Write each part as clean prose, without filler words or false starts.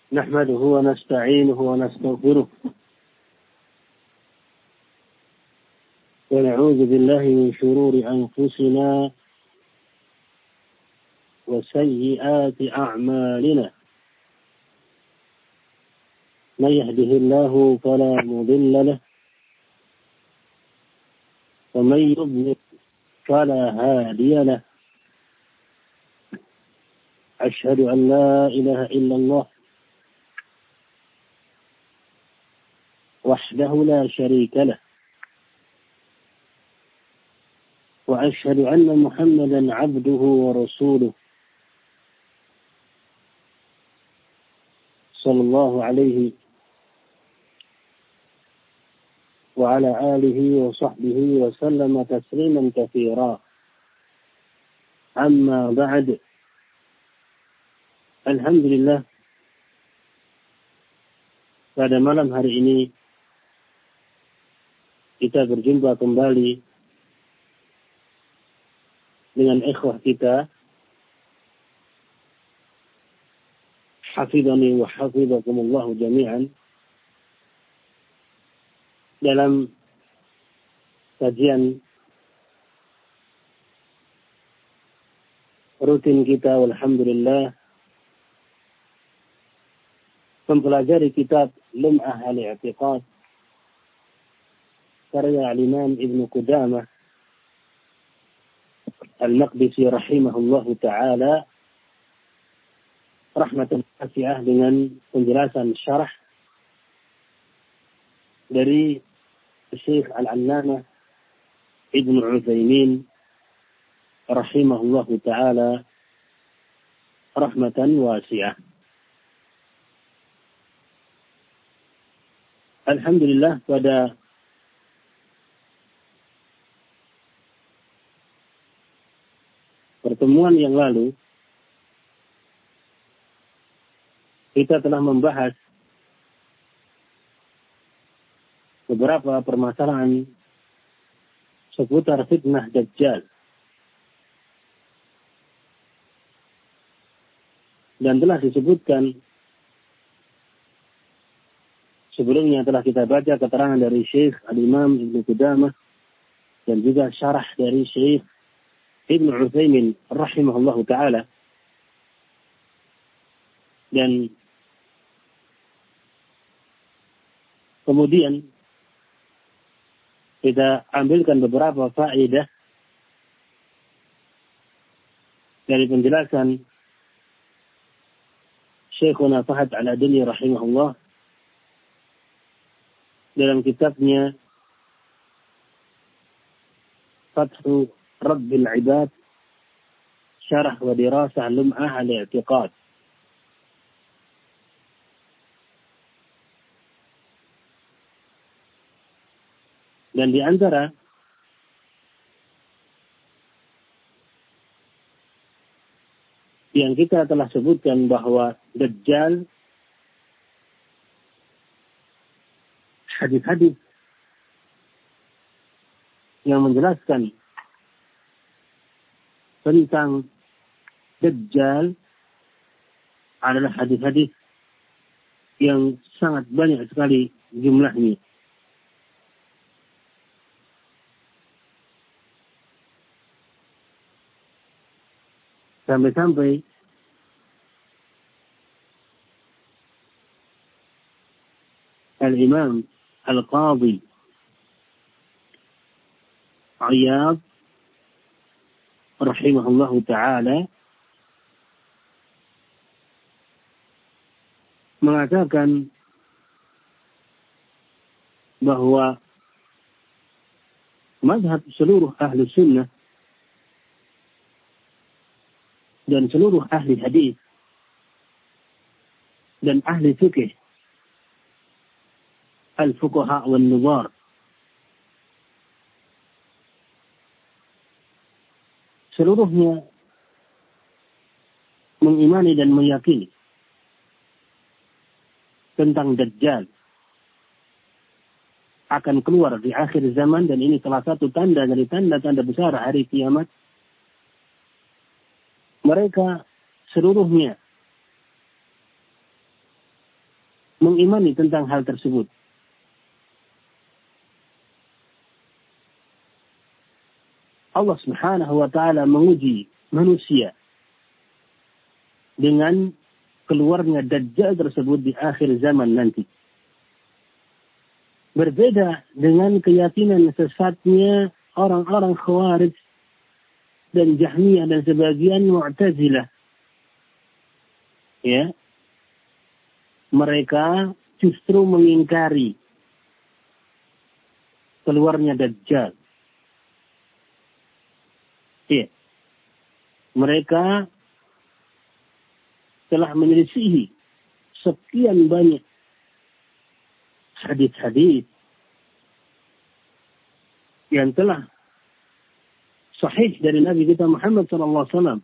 نحمده ونستعينه ونستغفره ونعوذ بالله من شرور أنفسنا وسيئات أعمالنا من يهده الله فلا مضل له ومن يضلل فلا هادي له أشهد أن لا إله إلا الله وحده لا شريك له وأشهد أن محمدا عبده ورسوله صلى الله عليه وعلى آله وصحبه وسلم تسليما كثيرا. أما بعد, Alhamdulillah, pada malam hari ini kita berjumpa kembali dengan ikhwah kita, hafidhani wa hafidhakumullahu jami'an, dalam kajian rutin kita, alhamdulillah, mempelajari kitab Lum'ah al-I'tiqad karya Imam Ibn Qudamah Al-Maqdisi rahimahullahu ta'ala rahmatan wasi'ah, dengan penjelasan syarah dari Syekh Al-Allamah Ibn Utsaimin rahimahullahu ta'ala rahmatan wasi'ah. Alhamdulillah, pada pertemuan yang lalu kita telah membahas beberapa permasalahan seputar fitnah Dajjal, dan telah disebutkan sebelumnya, telah kita baca keterangan dari Syekh Al-Imam Ibn Qudamah dan juga syarah dari Syekh Ibn Utsaimin rahimahullahu ta'ala. Dan kemudian kita ambilkan beberapa faedah dari penjelasan Syekhuna Fahad Al-Adili rahimahullah dalam kitabnya Fathu Rabbil Ibad, Syarah wa Dirasah Lum'ah al-I'tiqad. Dan di antara yang kita telah sebutkan bahwa Dajjal, hadis-hadis yang menjelaskan tentang Dajjal adalah hadis-hadis yang sangat banyak sekali jumlahnya. Sampai-sampai Al-Imam Al-Qadhi Iyad rahimahullahu ta'ala mengatakan bahwa mazhab seluruh ahli sunnah dan seluruh ahli hadis dan ahli fikih, al-fuqaha wal-nuzar, seluruhnya mengimani dan meyakini tentang Dajjal akan keluar di akhir zaman, dan ini salah satu tanda dari tanda-tanda besar hari kiamat. Mereka seluruhnya mengimani tentang hal tersebut. Allah Subhanahu wa taala menguji manusia dengan keluarnya Dajjal tersebut di akhir zaman nanti. Berbeda dengan keyakinan sesatnya orang-orang Khawarij dan Jahmiyah dan sebagian Mu'tazilah. Ya. Mereka justru mengingkari keluarnya Dajjal. Ya. Mereka telah menyelisihi sekian banyak hadis-hadis yang telah sahih dari Nabi kita Muhammad SAW,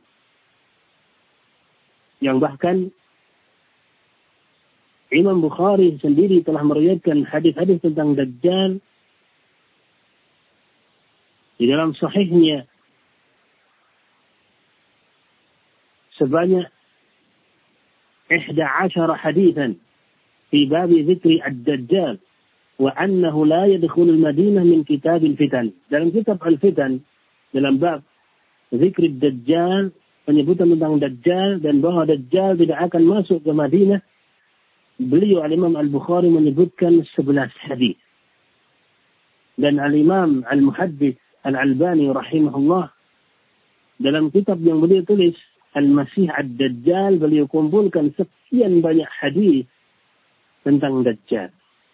yang bahkan Imam Bukhari sendiri telah meriwayatkan hadis-hadis tentang Dajjal di dalam sahihnya sebanyak 11 haditsan fi bab dzikri ad-Dajjal wa annahu la yadkhulu al-Madinah min kitab al-fitan. Dalam kitab al-fitan, dalam bab zikri ad-Dajjal, penyebutan tentang Dajjal dan bahwa Dajjal tidak akan masuk ke Madinah, beliau Al-Imam Al-Bukhari menyebutkan 11 hadis. Dan Al-Imam Al-Muhaddits Al-Albani rahimahullah dalam kitab yang beliau tulis Al-Masih Ad-Dajjal, beliau kumpulkan sekian banyak hadis tentang Dajjal.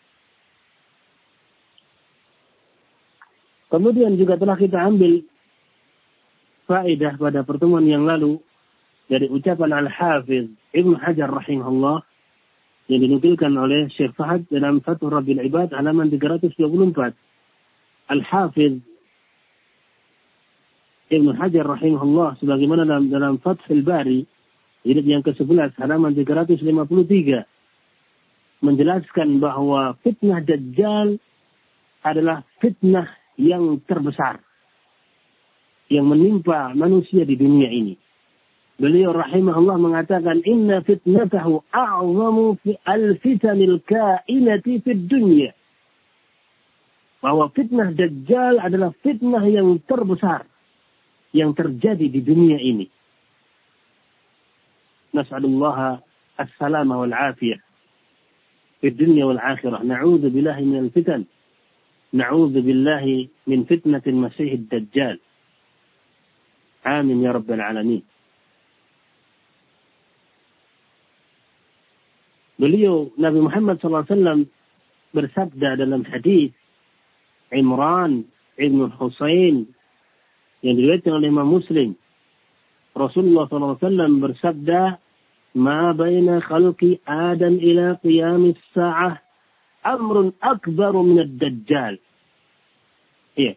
Kemudian juga telah kita ambil faedah pada pertemuan yang lalu dari ucapan Al-Hafiz Ibnu Hajar rahimahullah yang dinukilkan oleh Syekh Fahad dalam Fathur Rabbil Ibad halaman 324. Al-Hafiz Ibnu Hajar rahimahullah sebagaimana dalam Fathul Bari jilid yang ke-11 halaman 353 menjelaskan bahwa fitnah Dajjal adalah fitnah yang terbesar yang menimpa manusia di dunia ini. Beliau rahimahullah mengatakan inna fitnatahu a'zamu fi al-fitanil kainati fid dunya. Bahwa fitnah Dajjal adalah fitnah yang terbesar yang terjadi di dunia ini. Nas'alullah as-salama wal afiyah fi dunya wal akhirah. Na'udzu billahi minal fitan. Na'udzu billahi min fitnatil masih ad-dajjal. Amin ya rabbal alamin. Beliau Nabi Muhammad SAW bersabda dalam hadis Imran ibn Husain yang diriwayatkan oleh Imam Muslim. Rasulullah SAW bersabda, "Ma baina khalqi Adam ila qiyamis sa'ah amrun akbaru min ad-Dajjal." Iya.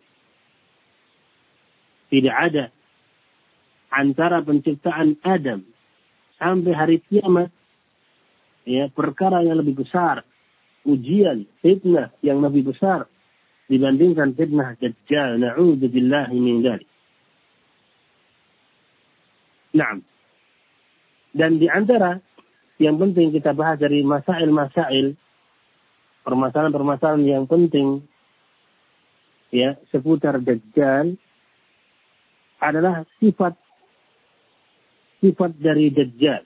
Tidak ada antara penciptaan Adam sampai hari kiamat ya perkara yang lebih besar, ujian, fitnah yang lebih besar dibandingkan fitnah Dajjal. Na'udzu billahi min dzalik. Nah, dan di antara yang penting kita bahas dari masail-masail, permasalahan-permasalahan yang penting ya seputar Dajjal adalah sifat dari Dajjal.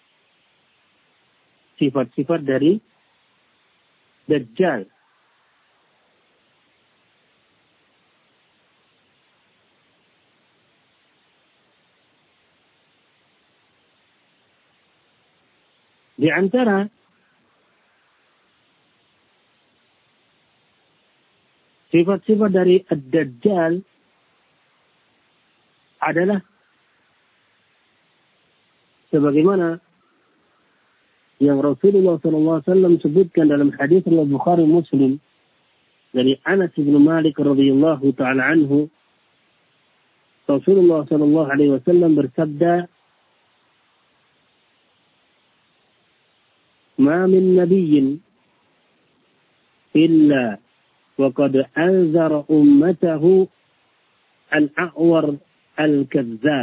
Sifat-sifat dari Dajjal. Di antara sifat-sifat dari Ad-Dajjal adalah sebagaimana yang Rasulullah SAW sebutkan dalam hadis Al-Bukhari Muslim dari Anas bin Malik radhiyallahu ta'ala anhu. Rasulullah SAW bersabda, "Ma min nabiyyin illa waqad anzara ummatahu al-a'war al-kazzab."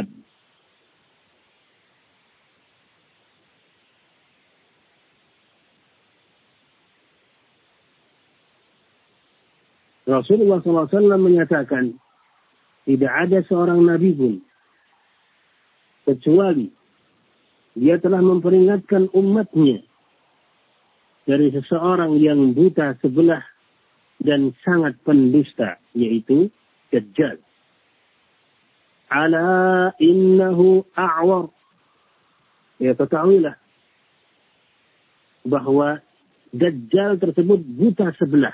Rasulullah SAW menyatakan, tidak ada seorang nabi pun kecuali dia telah memperingatkan umatnya dari seseorang yang buta sebelah dan sangat pendusta, yaitu Dajjal. Ala innahu a'war. Ya, ketahuilah bahwa Dajjal tersebut buta sebelah.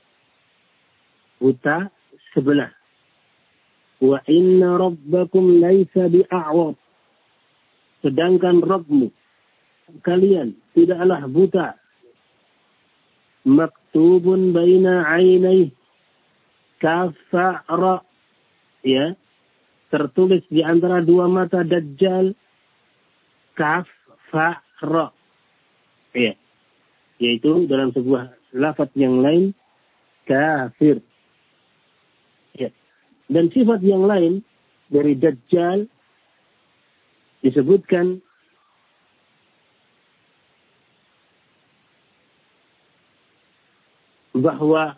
Buta sebelah. Wa inna rabbakum laisa bi'a'war. Sedangkan Rabbmu, kalian, tidaklah buta. Maktubun baina ainai kafa'ra. Ya, tertulis di antara dua mata Dajjal kafa'ra. Ya, yaitu dalam sebuah lafaz yang lain kafir. Ya. Dan sifat yang lain dari Dajjal disebutkan bahwa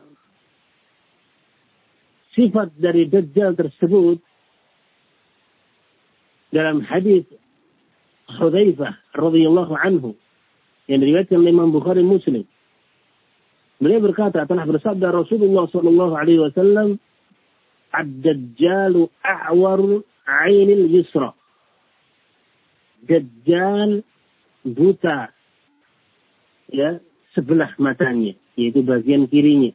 sifat dari Dajjal tersebut dalam hadis Hudzaifah radhiyallahu anhu yang diriwayatkan oleh Imam Bukhari Muslim. Beliau berkata, telah bersabda Rasulullah sallallahu alaihi wasallam, "Ad-Dajjalu a'waru 'ainil yusra." Dajjal buta, ya, sebelah matanya, yaitu bagian kirinya.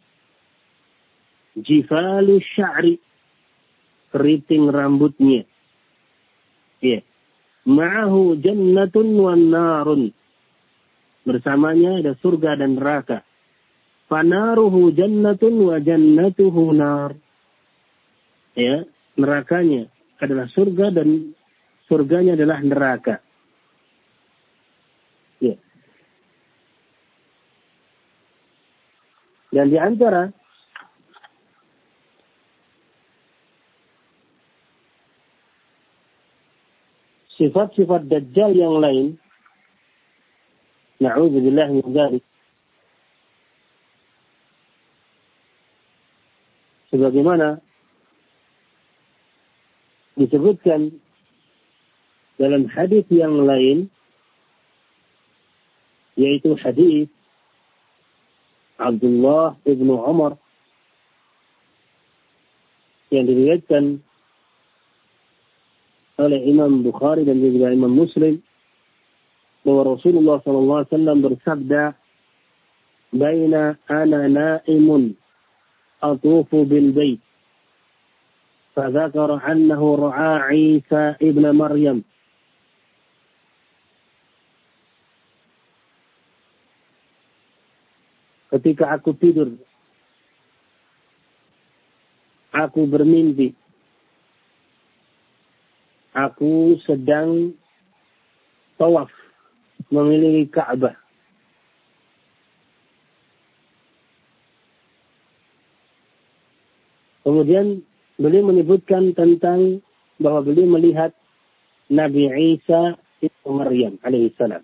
Jifalu sya'ri, keriting rambutnya. Ya. Ma'ahu jannatun wan narun. Bersamanya ada surga dan neraka. Fanaruhu jannatun wa jannatuhu nar. Ya, nerakanya adalah surga dan surganya adalah neraka. Ya. Dan di antara sifat-sifat Dajjal yang lain, na'udzubillah min dzalik, sebagaimana disebutkan dalam hadis yang lain, yaitu hadis Abdullah ibn Umar yang diriwayatkan oleh Imam Bukhari dan juga Imam Muslim, bahwa Rasulullah SAW bersabda, "Baina ana na'imun atufu bil bait, fadzakara annahu ra'a Isa ibn Maryam." Ketika aku tidur, aku bermimpi, aku sedang tawaf mengelilingi Ka'bah. Kemudian beliau menyebutkan tentang bahwa beliau melihat Nabi Isa ibn Maryam alaihissalam.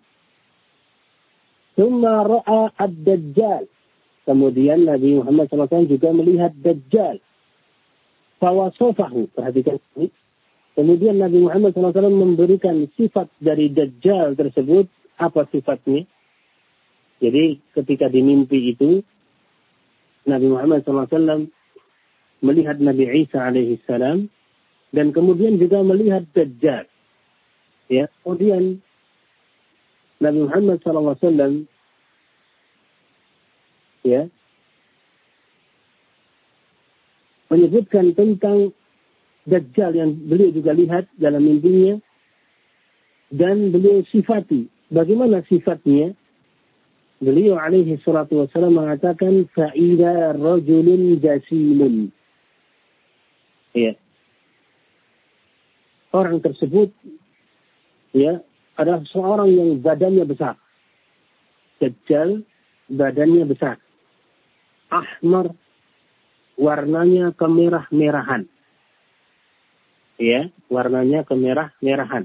Tsumma ra'a ad-Dajjal. Kemudian Nabi Muhammad SAW juga melihat Dajjal. Fawasofahu. Perhatikan ini. Kemudian Nabi Muhammad SAW memberikan sifat dari Dajjal tersebut. Apa sifatnya? Jadi ketika di mimpi itu, Nabi Muhammad SAW melihat Nabi Isa alaihissalam. Dan kemudian juga melihat Dajjal. Ya, kemudian Nabi Muhammad SAW ya menyebutkan tentang Dajjal yang beliau juga lihat dalam mimpinya, dan beliau sifati. Bagaimana sifatnya? Beliau alaihi salatu wassalam mengatakan, "Fa'idha rajulun jasimun." Ya. Orang tersebut ya adalah seorang yang badannya besar. Dajjal badannya besar. Ahmar, warnanya kemerah-merahan. Ya, warnanya kemerah-merahan.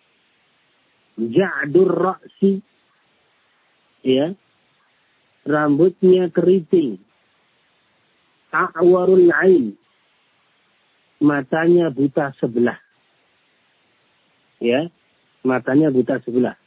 Ja'dur ra'si, ya, rambutnya keriting. a'warul ain, matanya buta sebelah. Ya, matanya buta sebelah.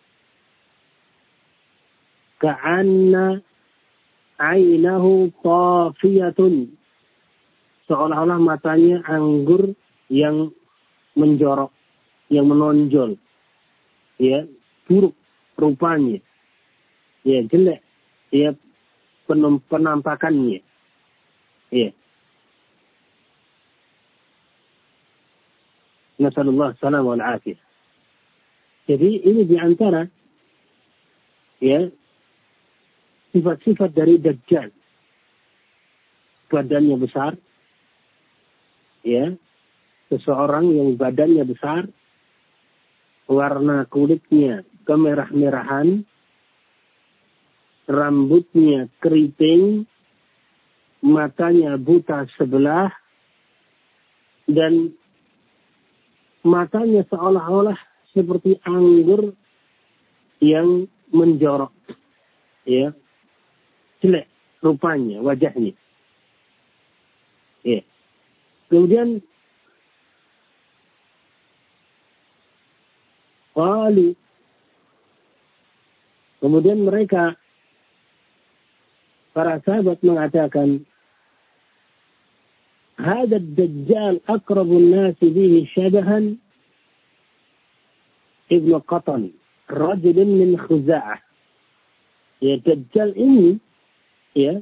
Ka'anna ainahu tafiyatun, seolah-olah matanya anggur yang menjorok, yang menonjol. Ya, buruk rupanya. Ya, jelek. Ya, penampakannya. Ya. Nasallallahu salam wal afiyah. Jadi ini diantara ya sifat-sifat dari Dajjal. Badannya besar. Ya. Seseorang yang badannya besar, warna kulitnya kemerah-merahan, rambutnya keriting, matanya buta sebelah, dan matanya seolah-olah seperti anggur yang menjorok. Ya. Jelek rupanya, wajahnya. Ya. Kemudian kemudian mereka, para sahabat mengatakan, هذا الدجال أقرب الناس به شبها ابن قطن رجل من خزاعة. Ya, Dajjal ini ya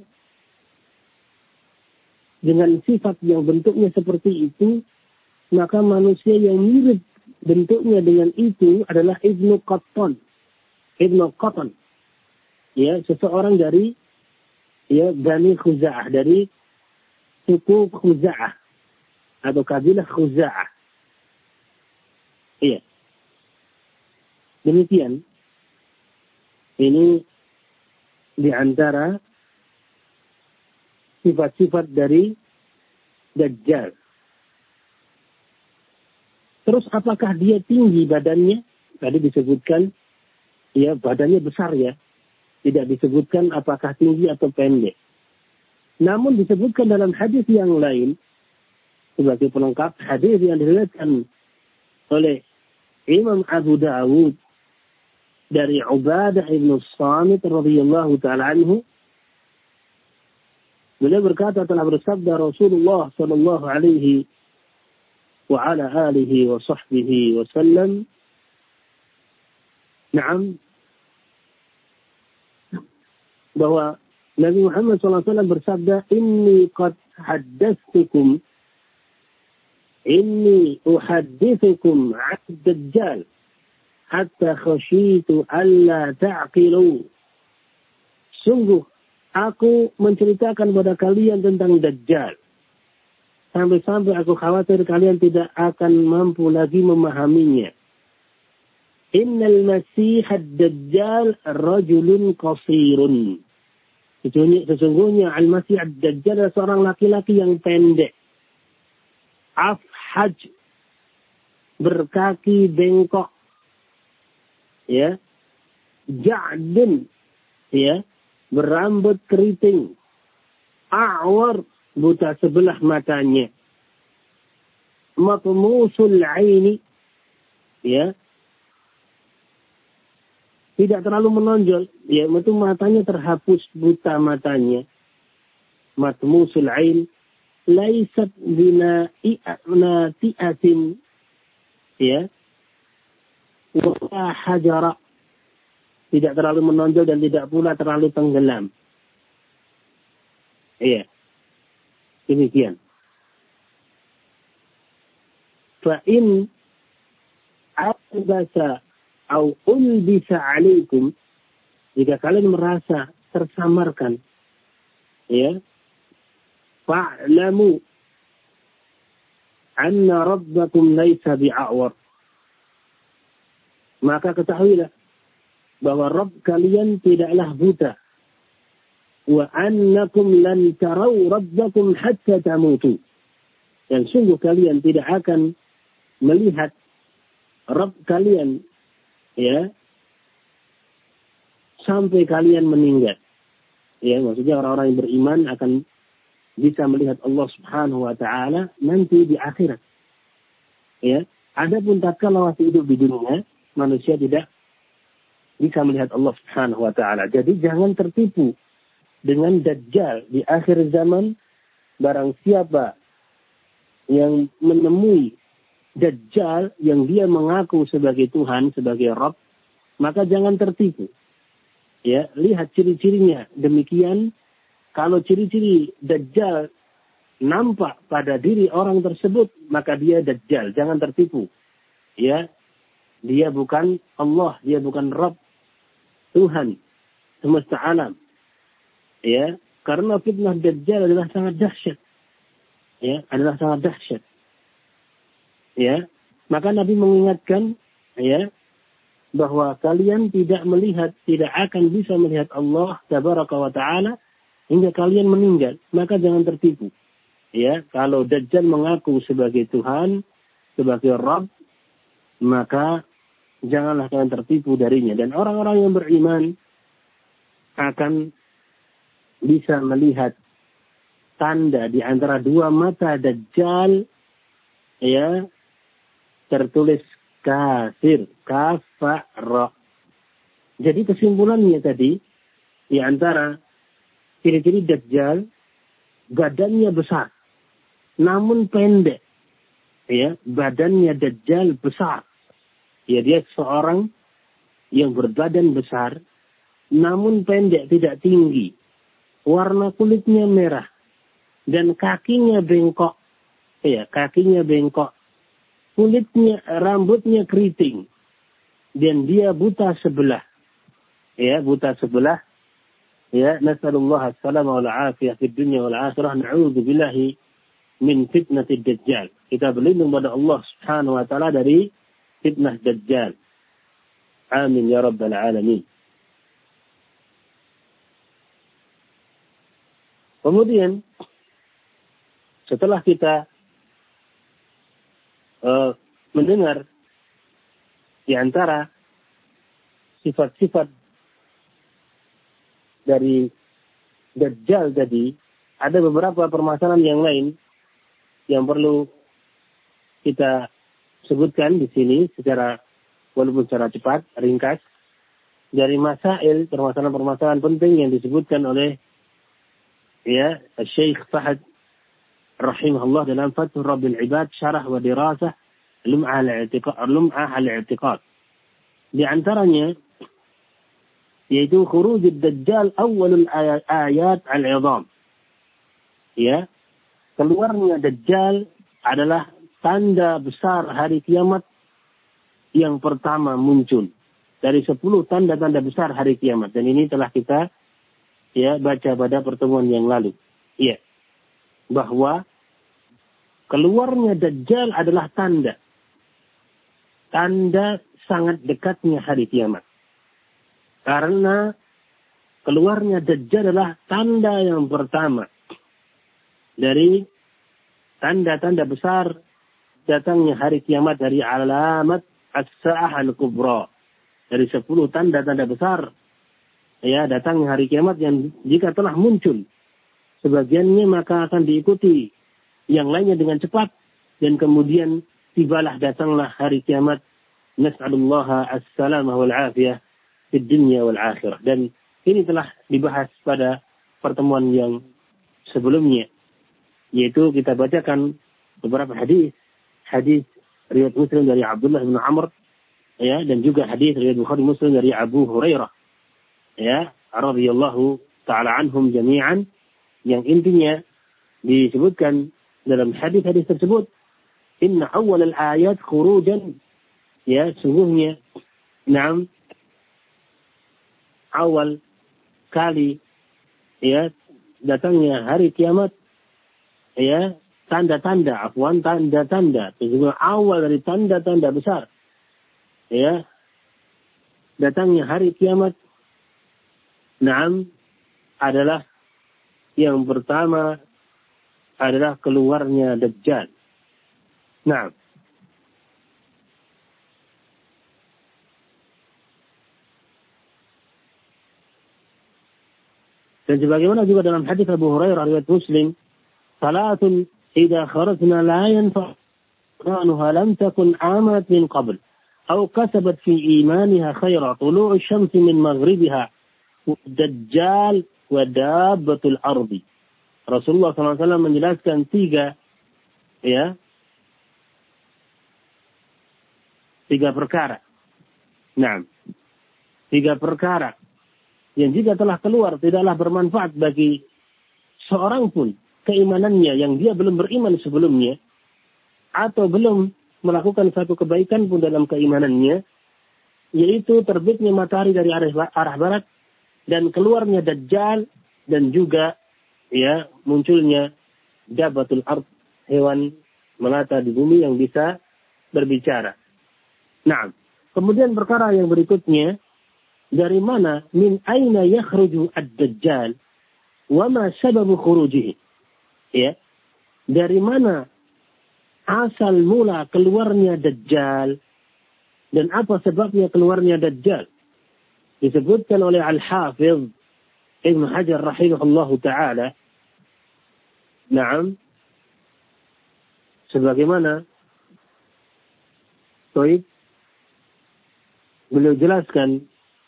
dengan sifat yang bentuknya seperti itu, maka manusia yang mirip bentuknya dengan itu adalah Ibnu Qattan. Ibnu Qattan. Ya, seseorang dari ya Bani Khuza'ah, dari suku Khuza'ah atau kabilah Khuza'ah. Iya. Demikian. Ini di antara sifat-sifat dari Dajjal. Terus apakah dia tinggi badannya? Tadi disebutkan, ya badannya besar ya. Tidak disebutkan apakah tinggi atau pendek. Namun disebutkan dalam hadis yang lain, sebagai pelengkap, hadis yang diriwayatkan oleh Imam Abu Dawud dari Ubadah ibn Samit radhiyallahu ta'ala anhu. Beliau berkata, telah bersabda Rasulullah sallallahu alaihi wa ala alihi wa sahbihi wa sallam, na'am, bahwa Nabi Muhammad SAW bersabda, Inni uhaddithukum 'an Dajjal hatta khashitu alla ta'qilu. Sungguh aku menceritakan kepada kalian tentang Dajjal sampai-sampai aku khawatir kalian tidak akan mampu lagi memahaminya. Innal Masih ad-Dajjal rajulun qasirun. Sesungguhnya Al-Masih ad-Dajjal adalah seorang laki-laki yang pendek. Afhaj, berkaki bengkok. Ya. Ja'dun, ya, berambut keriting. A'war, buta sebelah matanya. Matmusul aini, ya, tidak terlalu menonjol, ya, itu matanya terhapus, buta matanya. Matmusul ain, laisat binati'atin, ya, wa hajara, tidak terlalu menonjol dan tidak pula terlalu tenggelam. Iya. Demikian. Fa'in albasa au ulbisa alaikum, jika kalian merasa tersamarkan, ya, fa'lamu anna rabbakum laysa bi'a'war, maka ketahuilah bahwa Rabb kalian tidaklah buta. Wa annakum lan tarau rabbakum hatta tamutu, dan sungguh kalian tidak akan melihat Rabb kalian, ya, sampai kalian meninggal. Ya, maksudnya orang-orang yang beriman akan bisa melihat Allah Subhanahu wa taala nanti di akhirat. Ya, adapun tatkala masih hidup di dunia, manusia tidak bisa melihat Allah Subhanahu wa taala. Jadi jangan tertipu dengan Dajjal di akhir zaman. Barang siapa yang menemui Dajjal yang dia mengaku sebagai Tuhan, sebagai Rabb, maka jangan tertipu. Ya, lihat ciri-cirinya. Demikian, kalau ciri-ciri Dajjal nampak pada diri orang tersebut, maka dia Dajjal. Jangan tertipu. Ya, dia bukan Allah, dia bukan Rabb, Tuhan semesta alam. Ya, karena fitnah Dajjal adalah sangat dahsyat. Ya, adalah sangat dahsyat. Ya, maka Nabi mengingatkan, ya, bahwa kalian tidak akan bisa melihat Allah Tabaraka wa Ta'ala hingga kalian meninggal. Maka jangan tertipu. Ya, kalau Dajjal mengaku sebagai Tuhan, sebagai Rabb, maka janganlah kalian tertipu darinya. Dan orang-orang yang beriman akan bisa melihat tanda di antara dua mata Dajjal, ya, tertulis kafir, kafara. Jadi kesimpulannya tadi, di antara ciri-ciri Dajjal, badannya besar, namun pendek. Ya, badannya Dajjal besar. Ya, dia seorang yang berbadan besar, namun pendek, tidak tinggi. Warna kulitnya merah dan kakinya bengkok. Ya, kakinya bengkok. Kulitnya, rambutnya keriting. Dan dia buta sebelah. Ya, buta sebelah. Ya, nasallallahu as-salama wal afiyah fid dunya wal akhirah. Na'udzu billahi min fitnatid Dajjal. Kita berlindung pada Allah Subhanahu wa taala dari fitnah Dajjal. Amin ya rabbal alamin. Kemudian, setelah kita mendengar di antara sifat-sifat dari Dajjal tadi, ada beberapa permasalahan yang lain yang perlu kita sebutkan di sini walaupun secara cepat, ringkas, dari masail, permasalahan-permasalahan penting yang disebutkan oleh ya Syekh Fahd rahimahullah dalam Fathur Rabbil Ibad syarah wa dirasah Lum'ah al-i'tiqad. Di antaranya yaitu khurujud Dajjal awalul ayat al-'idham. Ya, keluarnya Dajjal adalah tanda besar hari kiamat yang pertama muncul dari 10 tanda-tanda besar hari kiamat, dan ini telah kita baca pada pertemuan yang lalu. Ya, bahwa keluarnya Dajjal adalah tanda sangat dekatnya hari kiamat. Karena keluarnya Dajjal adalah tanda yang pertama dari tanda-tanda besar datangnya hari kiamat, dari alamat as-sa'ah al-kubra, dari 10 tanda-tanda besar datangnya hari kiamat yang jika telah muncul sebagiannya maka akan diikuti yang lainnya dengan cepat, dan kemudian datanglah hari kiamat. Nas'alullaha as-salamah wal afiyah fid dunya wal akhirah. Dan ini telah dibahas pada pertemuan yang sebelumnya, yaitu kita bacakan beberapa hadis riwayat Muslim dari Abdullah bin Amr, dan juga hadis riwayat Bukhari Muslim dari Abu Hurairah, radhiyallahu ta'ala anhum jami'an, yang intinya disebutkan dalam hadis-hadis tersebut, inna awwal al-ayat khurujan, sungguhnya awal kali datangnya hari kiamat, tanda-tanda sesungguhnya awal dari tanda-tanda besar datangnya hari kiamat adalah yang pertama adalah keluarnya Dajjal. Dan sebagaimana juga dalam hadis Abu Hurairah riwayat Muslim, salatun idza kharajna la yanfa' imanuha lam takun amat min qabl aw kasabat fi imaniha khaira tulu'u syamsi min maghribiha dajjal wa dabbatul ardi. Rasulullah SAW menjelaskan tiga perkara. Nah, tiga perkara yang jika telah keluar tidaklah bermanfaat bagi seorang pun keimanannya yang dia belum beriman sebelumnya atau belum melakukan satu kebaikan pun dalam keimanannya, yaitu terbitnya matahari dari arah barat dan keluarnya Dajjal dan juga munculnya Dabbatul Ard, hewan melata di bumi yang bisa berbicara. Nah, kemudian perkara yang berikutnya, dari mana min aina yakhruju ad-Dajjal wa ma sababu khurujihi? Dari mana asal mula keluarnya Dajjal dan apa sebabnya keluarnya Dajjal? Disebutkan oleh Al-Hafidh Ibn Hajar rahimahullahu ta'ala. Naam. Sebagaimana beliau jelaskan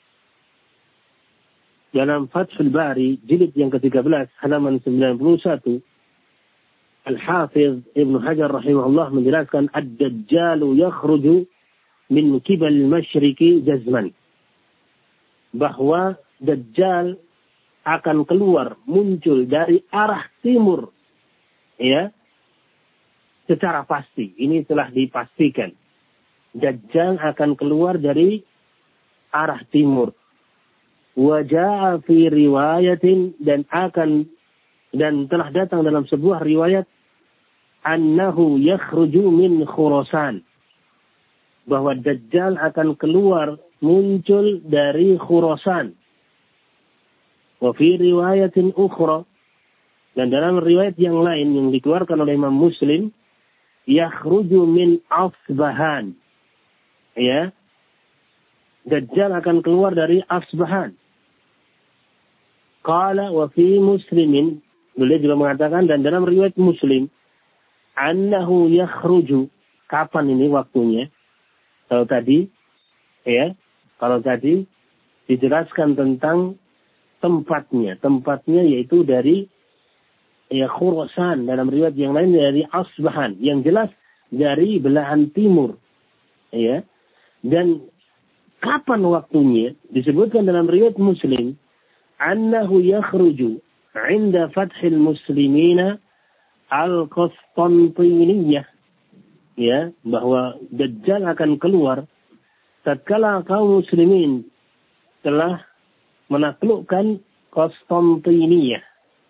dalam Fathul Bari jilid yang ke-13 halaman 91, Al-Hafidh Ibn Hajar rahimahullah menjelaskan ad-Dajjalu yakhruju min qibal masyriqi jazman, bahwa Dajjal akan keluar, muncul dari arah timur, secara pasti. Ini telah dipastikan. Dajjal akan keluar dari arah timur. Wa jaa fi riwayatin, dan telah datang dalam sebuah riwayat, annahu yakhruju min Khurasan, bahwa Dajjal akan keluar, muncul dari Khurasan. Wa fi riwayatin ukhra, dan dalam riwayat yang lain yang dikeluarkan oleh Imam Muslim, yakhruju min Asbahan. Dajjal akan keluar dari Asbahan. Qala wa fi Muslimin, beliau juga mengatakan, dan dalam riwayat Muslim, annahu yakhruju, kapan ini waktunya? Kalau tadi dijelaskan tentang tempatnya yaitu dari Khurasan, dalam riwayat yang lain dari Asbahan, yang jelas dari belahan timur. Dan kapan waktunya? Disebutkan dalam riwayat Muslim, annahu yakhruju 'inda fathil muslimina al-Qastantiniyah, bahwa Dajjal akan keluar tatkala kaum muslimin telah menaklukkan Qastantiniyah.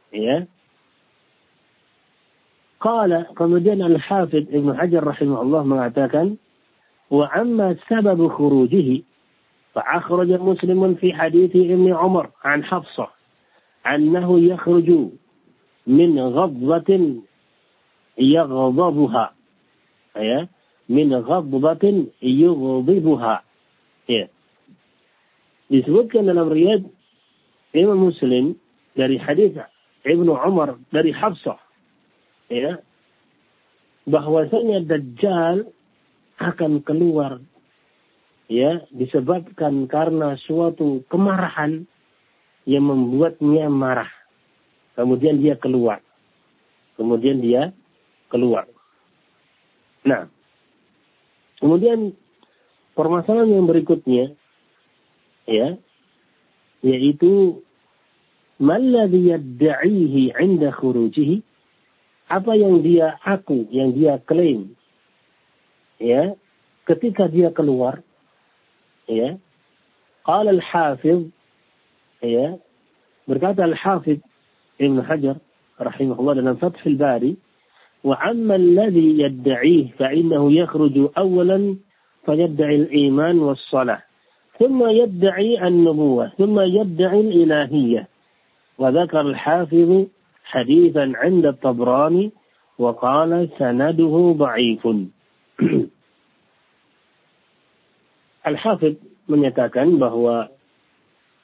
Qala, kemudian Al-Hafidh Ibn Hajar rahimahullah mengatakan, wa amma sababu khurujihi فأخرج مسلم في حديث ابن عمر عن حفصة أنه يخرج من غضبة يغضبها disebutkan dalam riwayat Imam Muslim dari hadis Ibnu Umar dari Hafsah, bahwasanya Dajjal akan keluar disebabkan karena suatu kemarahan yang membuatnya marah. Kemudian dia keluar. Nah, kemudian permasalahan yang berikutnya, yaitu malladhi yadda'ihi 'inda khurujihi, apa yang dia klaim, ketika dia keluar. Qala al-Hafidh, berkata Al-Hafidh Ibn Hajar rahimahullah dalam Fathul Bari, wa amma alladhi yadda'ihi fa innahu yakhruju awalan fayadda'i al-iman was-salah thumma yadda'i an-nubuwah thumma yadda'i al-ilahiyyah, wa dhakara al-Hafidh hadithan 'inda at-Tabrani wa qala sanaduhu dha'ifun. Al-Hafidh menyatakan bahwa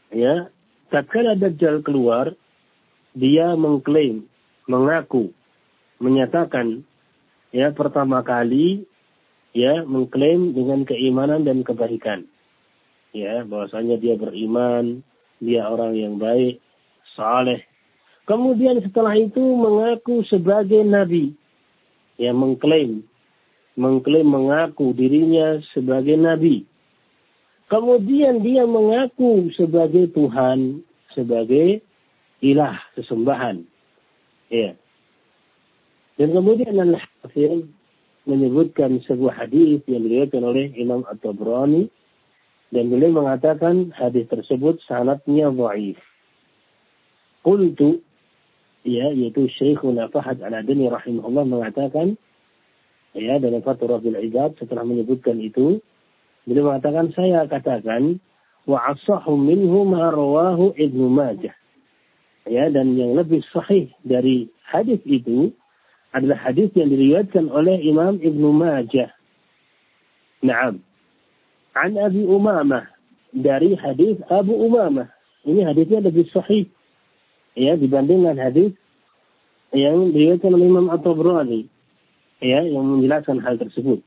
tatkala Dajjal keluar, dia mengaku menyatakan ya pertama kali ya mengklaim dengan keimanan dan kebaikan. Ya, bahwasanya dia beriman, dia orang yang baik, saleh. Kemudian setelah itu mengaku sebagai nabi. Ya, mengklaim mengaku dirinya sebagai nabi. Kemudian dia mengaku sebagai Tuhan, sebagai ilah, sesembahan. Ya. Dan kemudian Al-Hafidz menyebutkan sebuah hadis yang diriwayatkan oleh Imam At-Tabrani, dan beliau mengatakan hadis tersebut sanadnya dhaif. Qultu, ya, yaitu Syekhuna Fahad Al-Adani rahimahullah mengatakan, ya, dalam Fathur Rabbil Ibad setelah menyebutkan itu, beliau mengatakan, saya katakan wa asahhu minhu ma rawahu Ibnu Majah. Ya, dan yang lebih sahih dari hadis itu adalah hadis yang diriwayatkan oleh Imam Ibnu Majah. Naam. An Abi Umamah, dari hadis Abu Umamah. Ini hadisnya lebih sahih ya dibandingkan hadis yang diriwayatkan oleh Imam At-Tabrani ya yang menjelaskan hal tersebut.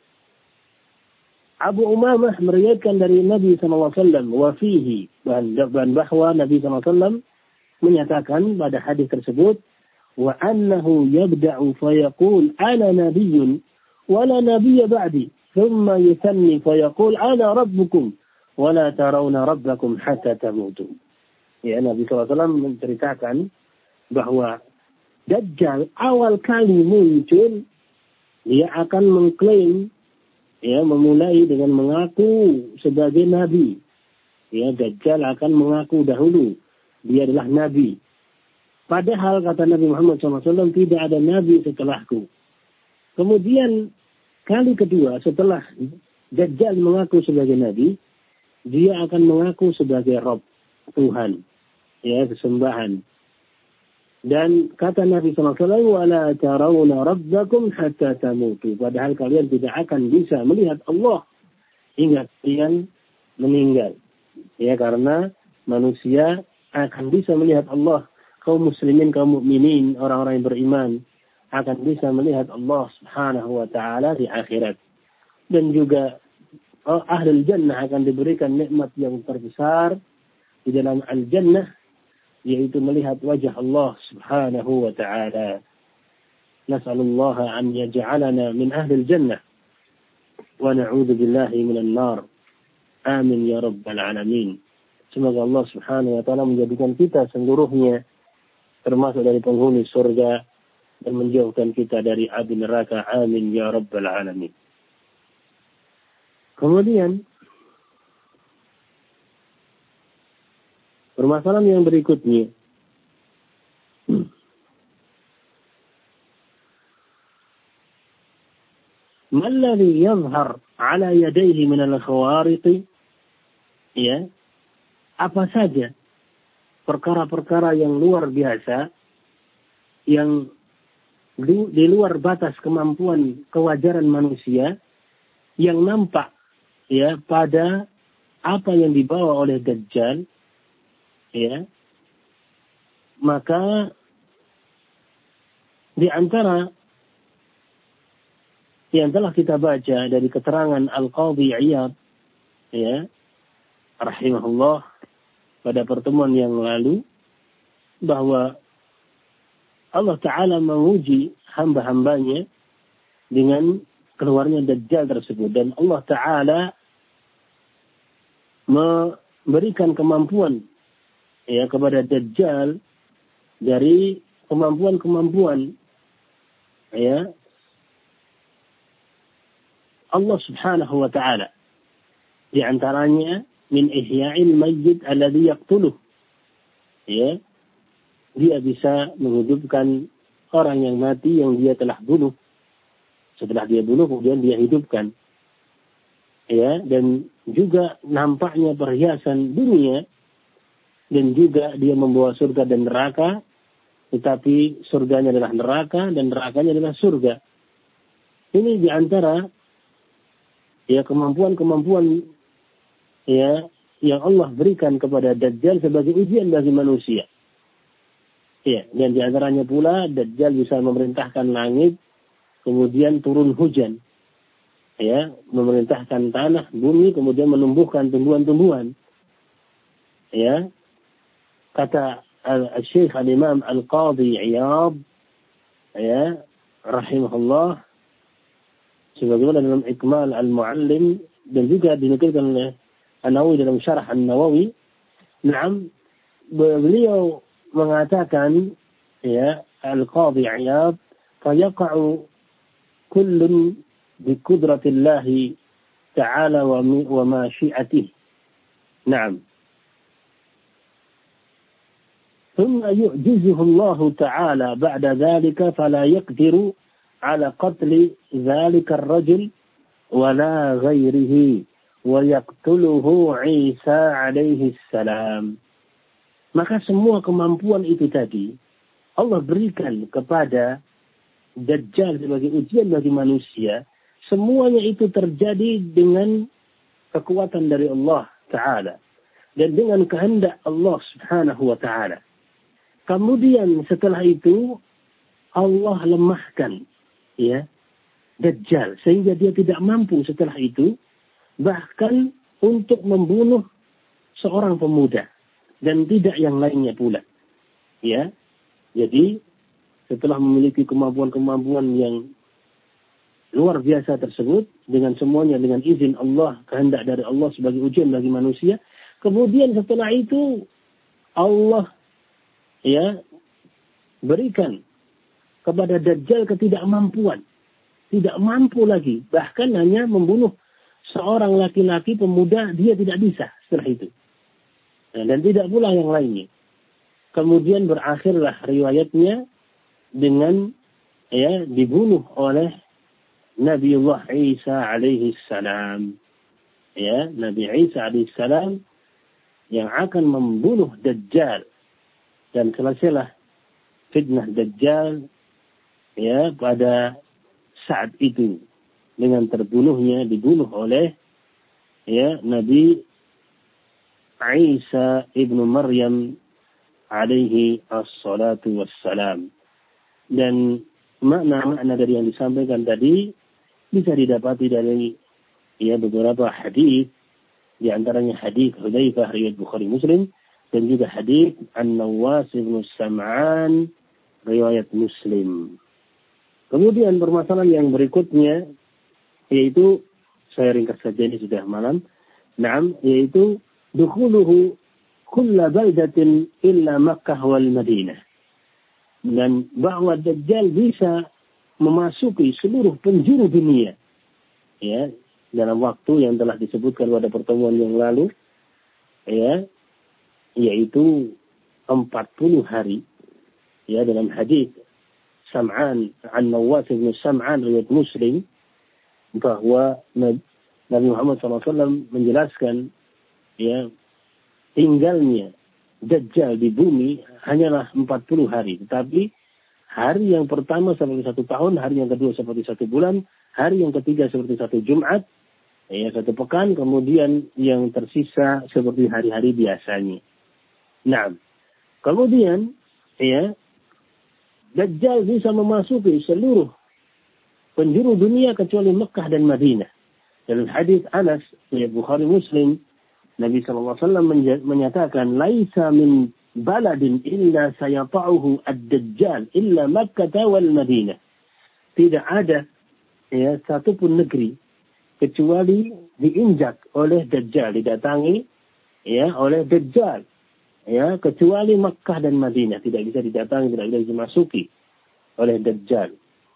Abu Umamah meriwayatkan dari Nabi sallallahu alaihi wasallam wa fihi, dan bahwa Nabi sallallahu alaihi wasallam menyatakan pada hadis tersebut wa annahu yabda'u fa yaqul ana nabiyyun wa la nabiyya ba'di thumma yusanni fa yaqul ana rabbukum wa la tarawna rabbakum hatta tamutu. Ya, Nabi sallallahu alaihi wasallam menceritakan bahwa Dajjal awal kali muncul dia akan mengklaim ya memulai dengan mengaku sebagai nabi. Ya, Dajjal akan mengaku dahulu dia adalah nabi. Padahal kata Nabi Muhammad SAW tidak ada nabi setelahku. Kemudian kali kedua setelah Dajjal mengaku sebagai nabi, dia akan mengaku sebagai Rabb, Tuhan, ya, sesembahan. Dan kata Nabi SAW, wala tarawna rabbakum hatta tamutu. Padahal kalian tidak akan bisa melihat Allah hingga kalian meninggal. Ya, karena manusia akan bisa melihat Allah. Kaum muslimin, kaum mukminin, orang-orang yang beriman akan bisa melihat Allah Subhanahu wa taala di akhirat. Dan juga ahli jannah akan diberikan nikmat yang terbesar di dalam al-jannah, yaitu melihat wajah Allah Subhanahu wa taala. Nas'alullaha an yaj'alana min ahli al-jannah wa na'udzu billahi minan nar. Amin ya rabbal alamin. Semoga Allah Subhanahu wa taala menjadikan kita seluruhnya termasuk dari penghuni surga dan menjauhkan kita dari api neraka. Amin ya rabbal alamin. Kemudian permasalahan yang berikutnya, ما الذي يظهر على يديه من الخوارق, ya, apa saja perkara-perkara yang luar biasa yang di luar batas kemampuan kewajaran manusia yang nampak ya pada apa yang dibawa oleh Dajjal, ya, maka di antara yang telah kita baca dari keterangan Al-Qadhi Iyad, ya, rahimahullah, pada pertemuan yang lalu, bahwa Allah Ta'ala menguji hamba-hambanya dengan keluarnya Dajjal tersebut. Dan Allah Ta'ala memberikan kemampuan ya kepada Dajjal dari kemampuan-kemampuan ya Allah Subhanahu wa Ta'ala. Di antaranya min ihya'il mayyit alladhi yaqtuluh. Ya, dia bisa menghidupkan orang yang mati yang dia telah bunuh. Setelah dia bunuh kemudian dia hidupkan. Ya, dan juga nampaknya perhiasan dunia, dan juga dia membawa surga dan neraka, tetapi surganya adalah neraka dan nerakanya adalah surga. Ini di antara ya kemampuan-kemampuan ya yang Allah berikan kepada Dajjal sebagai ujian bagi manusia. Ya, dan di antaranya pula Dajjal bisa memerintahkan langit, kemudian turun hujan. Ya, memerintahkan tanah, bumi, kemudian menumbuhkan tumbuhan-tumbuhan. Ya, kata Syekh Al-Imam Al-Qadhi Iyad, ya, rahimahullah, sebagaimana dalam Ikmal Al-Muallim dan juga dinukilkan oleh An-Nawawi dalam Syarah An-Nawawi. Naam, beliau mengatakan, ya, Al-Qadhi Iyad, fayaqa'u kullun biqudratillahi ta'ala wa masyiatih. Naam. ثم يعجزه الله تعالى بعد ذلك فلا يقدر على قتل ذلك الرجل ولا غيره ويقتله عيسى عليه السلام. Maka semua kemampuan itu tadi Allah berikan kepada Dajjal sebagai ujian bagi manusia. Semuanya itu terjadi dengan kekuatan dari Allah Ta'ala dan dengan kehendak Allah Subhanahu wa Ta'ala. Kemudian setelah itu Allah lemahkan, ya, Dajjal sehingga dia tidak mampu setelah itu bahkan untuk membunuh seorang pemuda dan tidak yang lainnya pula. Ya. Jadi setelah memiliki kemampuan-kemampuan yang luar biasa tersebut dengan semuanya dengan izin Allah, kehendak dari Allah sebagai ujian bagi manusia, kemudian setelah itu Allah, ya, berikan kepada Dajjal ketidakmampuan. Tidak mampu lagi. Bahkan hanya membunuh seorang laki-laki pemuda, dia tidak bisa setelah itu. Dan tidak pula yang lainnya. Kemudian berakhirlah riwayatnya dengan, ya, dibunuh oleh Nabiullah Isa alaihi salam. Ya, Nabi Isa alaihi salam yang akan membunuh Dajjal. Dan selesailah fitnah Dajjal, ya, pada saat itu dengan dibunuh oleh, ya, Nabi Isa ibnu Maryam alaihi assalatu wassalam. Dan makna-makna dari yang disampaikan tadi bisa didapati dari, ya, beberapa hadis, di antaranya hadis Hudzaifah riwayat Bukhari Muslim, dan juga hadis An-Nawas bin Sam'an riwayat Muslim. Kemudian permasalahan yang berikutnya, yaitu, saya ringkas saja ini sudah malam. Naam, yaitu dukhuluhu kulla baldatin illa Makkah wal Madinah. Dan bahwa Dajjal bisa memasuki seluruh penjuru dunia. Ya, dalam waktu yang telah disebutkan pada pertemuan yang lalu, ya, yaitu 40 hari. Ya, dalam hadis Sam'an An-Nawas bin Sam'an riwayat Muslim, bahwa Nabi Muhammad SAW menjelaskan, ya, tinggalnya Dajjal di bumi hanyalah 40 hari. Tetapi hari yang pertama seperti 1 tahun, hari yang kedua seperti 1 bulan, hari yang ketiga seperti 1 Jumat, ya, 1 pekan, kemudian yang tersisa seperti hari-hari biasanya. Nah, kemudian, ya, Dajjal bisa memasuki seluruh penjuru dunia kecuali Mekah dan Madinah. Dalam hadis Anas riwayat Bukhari Muslim, Nabi SAW menyatakan, "Laisa min baladin illa sayata'uhu ad-Dajjal illa Makkah wal Madinah." Tidak ada, ya, satupun negeri kecuali diinjak oleh Dajjal, didatangi, ya, oleh Dajjal. Ya, kecuali Makkah dan Madinah tidak bisa didatangi, tidak bisa dimasuki oleh Dajjal.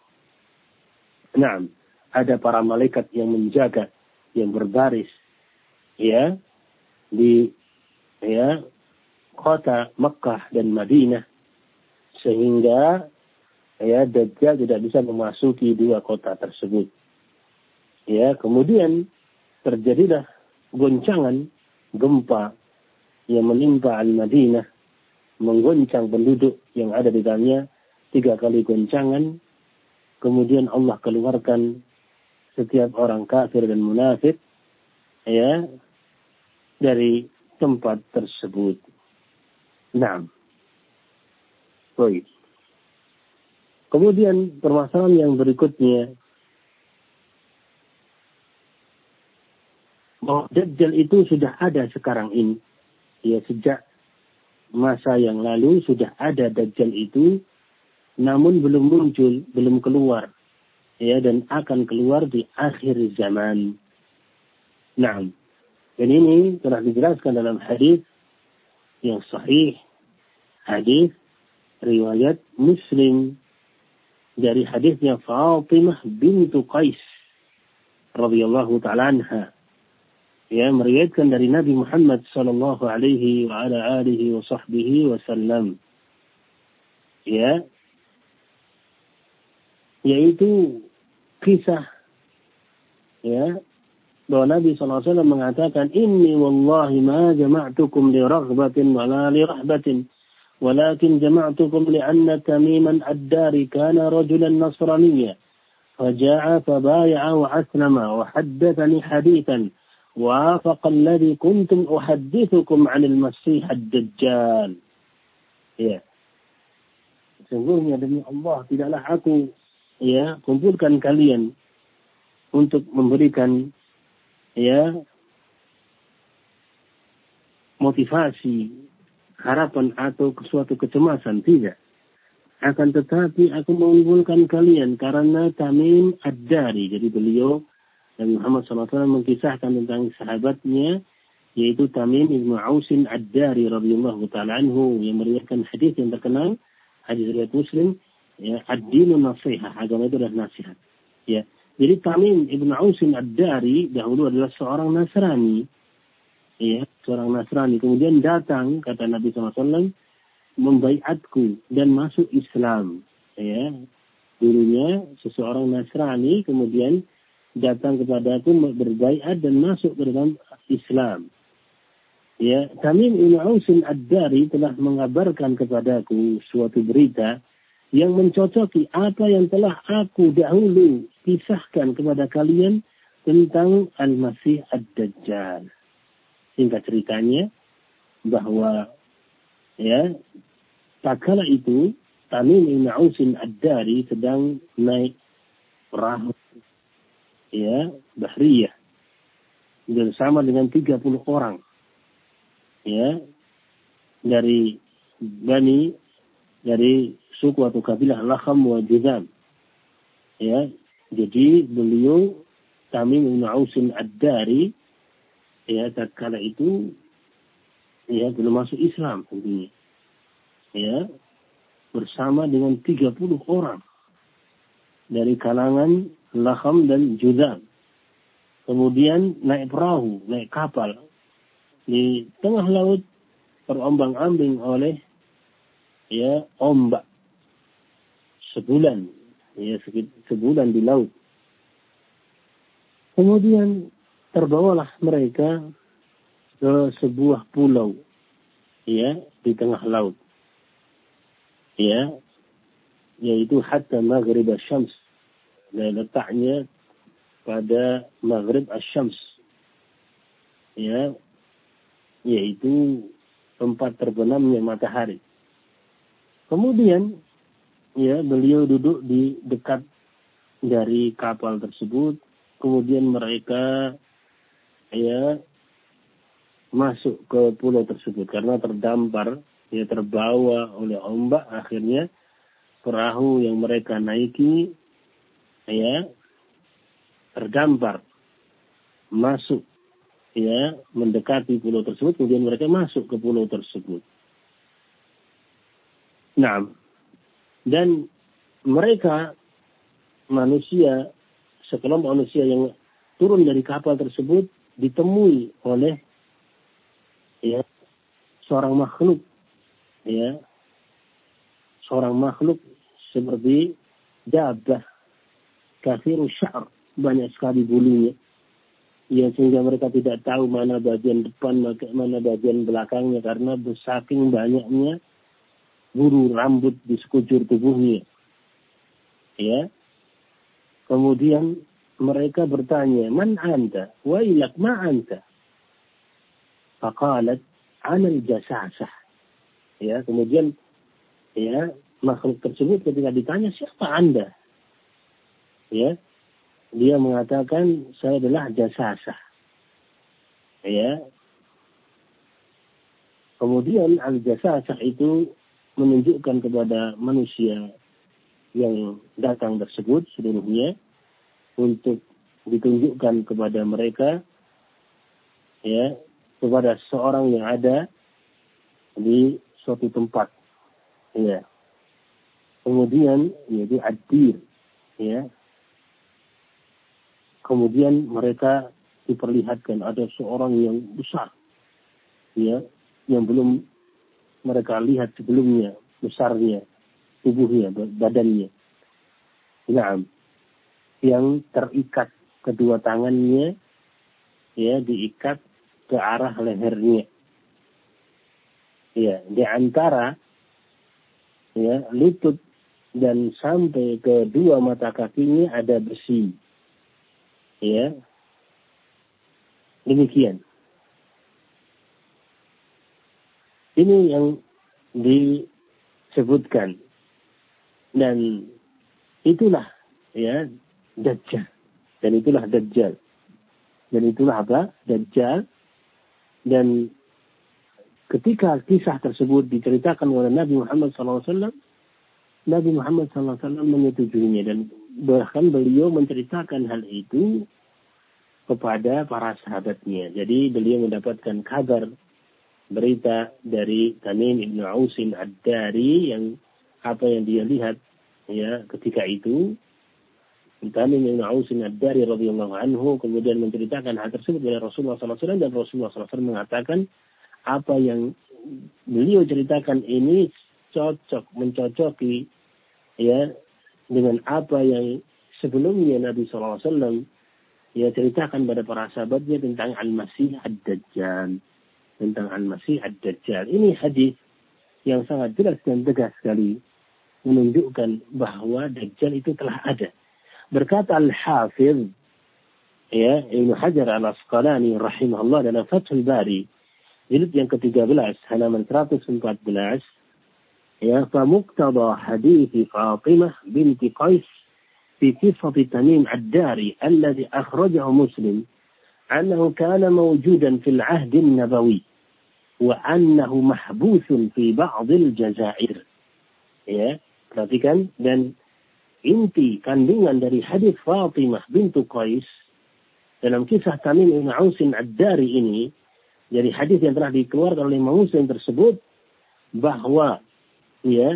Nah, ada para malaikat yang menjaga, yang berbaris, ya, di, ya, kota Makkah dan Madinah, sehingga, ya, Dajjal tidak bisa memasuki 2 kota tersebut. Ya, kemudian terjadilah goncangan gempa yang menimpa Al-Madinah, menggoncang penduduk yang ada di dalamnya 3 kali goncangan. Kemudian Allah keluarkan setiap orang kafir dan munafik, ya, dari tempat tersebut. Nah, Baik. Kemudian permasalahan yang berikutnya, bahwa Dajjal itu sudah ada sekarang ini. Ya, sejak masa yang lalu sudah ada Dajjal itu, namun belum muncul, belum keluar. Ya, dan akan keluar di akhir zaman. Nah, dan ini telah dijelaskan dalam hadis yang sahih, hadis riwayat Muslim, dari hadisnya Fatimah bintu Qais radhiyallahu ta'ala anha, ya, meriwayatkan dari Nabi Muhammad sallallahu alaihi wa ala alihi wa sahbihi wasallam, ya, yaitu kisah, ya, bahwa Nabi sallallahu alaihi wasallam mengatakan, inni wallahi ma jama'tukum li raghbatin wala li rahbatin ولكن جمعتكم لأن تميما الداري كان رجلا نصرانيا فجاء فبايع وأسلم وحدثني حديثا وافق الذي كنتم أحدثكم عن المسيح الدجال. Ya, sesungguhnya demi Allah tidaklah aku, ya, kumpulkan kalian untuk memberikan, ya, motivasi, harapan atau suatu kecemasan, tidak. Akan tetapi aku mengumpulkan kalian karena Tamim Ad-Dari. Jadi beliau, Nabi Muhammad SAW mengkisahkan tentang sahabatnya, yaitu Tamim ibnu Ausin Ad-Dari radhiyallahu ta'ala anhu, yang meriwayatkan hadis yang terkenal, hadis riwayat Muslim, ya, ad-dinu nasihah, agama itu adalah nasihat. Ya. Jadi Tamim ibnu Ausin Ad-Dari dahulu adalah seorang Nasrani. Ya, seorang Nasrani. Kemudian datang, kata Nabi SAW, membaiatku dan masuk Islam. Ya, dulunya seseorang Nasrani, kemudian datang kepadaku berbaiat dan masuk ke dalam Islam. Ya, Tamim ibn Ausin Ad-Dari telah mengabarkan kepadaku suatu berita yang mencocoki apa yang telah aku dahulu kisahkan kepada kalian tentang Al-Masih Ad-Dajjal. Singkat ceritanya, bahwa, ya, tatkala itu Tamim ibn Ausin Ad-Dari sedang naik perahu, ya, bahriyah bersama dengan 30 orang, ya, dari suku atau kabilah Lakham wa Juzam. Ya, jadi beliau Tamim ibn Ausin Ad-Dari, ya, tatkala itu, ya, belum masuk Islam tentunya, ya, bersama dengan 30 orang dari kalangan Lakham dan Juzam. Kemudian naik perahu, naik kapal di tengah laut, terombang-ambing oleh, ya, ombak sebulan, ya, sebulan di laut. Kemudian terbawalah mereka ke sebuah pulau, ya, di tengah laut, ya, yaitu hatta maghrib asy-syams, dan letaknya pada maghrib asy-syams, ya, yaitu tempat terbenamnya matahari. Kemudian, ya, beliau duduk di dekat dari kapal tersebut. Kemudian mereka, ya, masuk ke pulau tersebut karena terdampar, ya, terbawa oleh ombak. Akhirnya perahu yang mereka naiki, ya, terdampar masuk, ya, mendekati pulau tersebut. Kemudian mereka masuk ke pulau tersebut. Nah, dan mereka manusia, sekelompok manusia yang turun dari kapal tersebut ditemui oleh, ya, seorang makhluk, ya, seorang makhluk seperti dabbah kathirus sya'r, banyak sekali bulunya, ya, sehingga mereka tidak tahu mana bagian depan, mana bagian belakangnya karena saking banyaknya bulu rambut di sekujur tubuhnya, ya. Kemudian mereka bertanya, man anta? Wailak ma anta? Faqalat ana al-jasasah. Ya, kemudian Ya, makhluk tersebut ketika ditanya, siapa Anda? Ya, dia mengatakan, saya adalah jasasah. Ya. Kemudian al-jasasah itu menunjukkan kepada manusia yang datang tersebut seluruhnya untuk ditunjukkan kepada mereka, ya, kepada seorang yang ada di suatu tempat, ya. Kemudian yaitu ad-dir, ya. Kemudian mereka diperlihatkan ada seorang yang besar, ya, yang belum mereka lihat sebelumnya, besarnya tubuhnya, badannya. Nah, yang terikat kedua tangannya, ya, diikat ke arah lehernya. Ya, di antara, ya, lutut dan sampai ke dua mata kakinya ada besi. Ya, demikian. Ini yang disebutkan. Dan itulah, ya, Dajjal. Dan itulah Dajjal. Dan itulah apa? Dajjal. Dan ketika kisah tersebut diceritakan oleh Nabi Muhammad SAW, Nabi Muhammad SAW menyetujuinya. Dan bahkan beliau menceritakan hal itu kepada para sahabatnya. Jadi beliau mendapatkan kabar, berita dari Tamim ibn Ausin ad-Dari, yang apa yang dia lihat, ya, ketika itu. Tamim ibn Ausin ad-Dari radhiyallahu anhu kemudian menceritakan hal tersebut kepada Rasulullah SAW, dan Rasulullah SAW mengatakan apa yang beliau ceritakan ini cocok, mencocoki, ya, dengan apa yang sebelumnya Nabi SAW, ya, ceritakan pada para sahabatnya tentang Al-Masih ad-Dajjal. Tentang Al-Masih ad-Dajjal. Ini hadis yang sangat jelas dan tegas sekali menunjukkan bahwa Dajjal itu telah ada. Berkata Al-Hafidh, ya, Ibnu Hajar Al-Asqalani rahimahullah dalam Fathul Bari, jilid yang ke-13 halaman 114, ya, فمقتضى حديث فاطمة بنت قيس في قصة تميم الداري الذي أخرجه مسلم أنه كان موجودا في العهد النبوي وأنه محبوس في بعض الجزائر. Ya, perhatikan. Dan inti kandungan dari hadis Fatimah bintu Qais dalam kisah Tamim ibn Ausin ad-Dari ini, dari hadis yang telah dikeluarkan oleh Imam Muslim tersebut, bahwa, ya,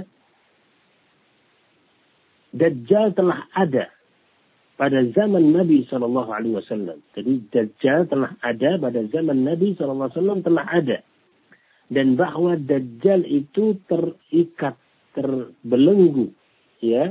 Dajjal telah ada pada zaman Nabi SAW. Jadi Dajjal telah ada pada zaman Nabi SAW, telah ada. Dan bahwa Dajjal itu terikat, terbelenggu, ya,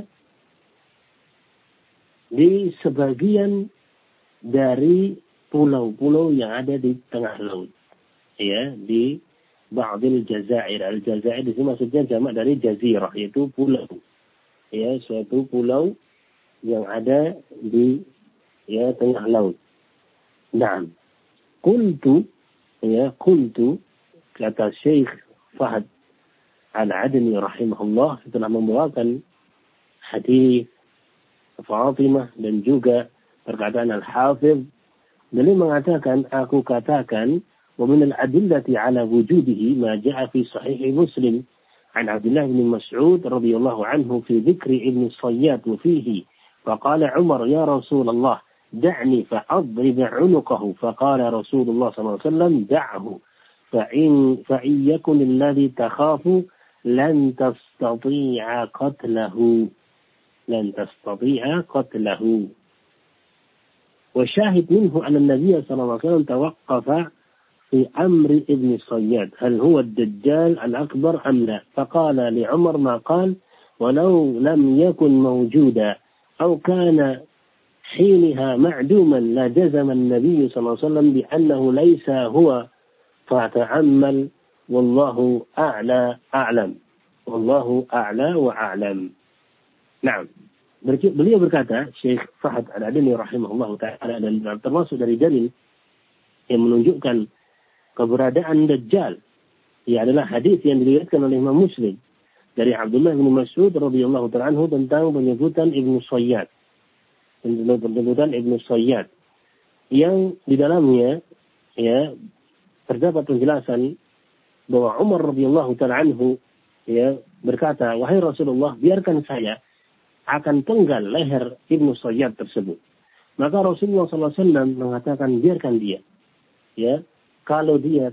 di sebagian dari pulau-pulau yang ada di tengah laut, ya, di Ba'dil Jazair. Al-Jazair di sini maksudnya jamak dari jazirah, yaitu pulau, ya, suatu pulau yang ada di, ya, tengah laut. Nah, qultu, kata Syekh Fahd Al-Adni rahimahullah setelah membawakan hadis Fatimah dan juga perkataan Al-Hafidh, beliau mengatakan, aku katakan, wa min al-adillati ala wujudihi ma ja'a fi sahih Muslim an Abdullah bin Mas'ud radhiyallahu anhu fi dhikri ibn Sayyad wa fihi faqala Umar ya Rasulullah da'ni fa'adrib 'unuqahu faqala Rasulullah sallallahu alaihi wasallam da'hu فإن يكن الذي تخاف لن تستطيع قتله وشاهد منه أن النبي صلى الله عليه وسلم توقف في أمر ابن الصياد هل هو الدجال الأكبر أم لا فقال لعمر ما قال ولو لم يكن موجودا أو كان حينها معدوما لجزم النبي صلى الله عليه وسلم بأنه ليس هو فتأمل والله أعلى وأعلم. Nah, beliau berkata, Syekh Fahd Al-Adni rahimahullah ta'ala, dan termasuk dari dalil yang menunjukkan keberadaan Dajjal, ia adalah hadis yang diriwayatkan oleh Imam Muslim dari Abdullah bin Mas'ud radhiyallahu ta'ala anhu tentang penyebutan Ibnu Sayyad. Penyebutan Ibnu Sayyad yang di dalamnya ya terdapat penjelasan bahwa Umar radhiyallahu ta'ala anhu ya berkata, "Wahai Rasulullah, biarkan saya akan penggal leher Ibnu Sayyad tersebut." Maka Rasulullah SAW mengatakan, biarkan dia. Ya, kalau dia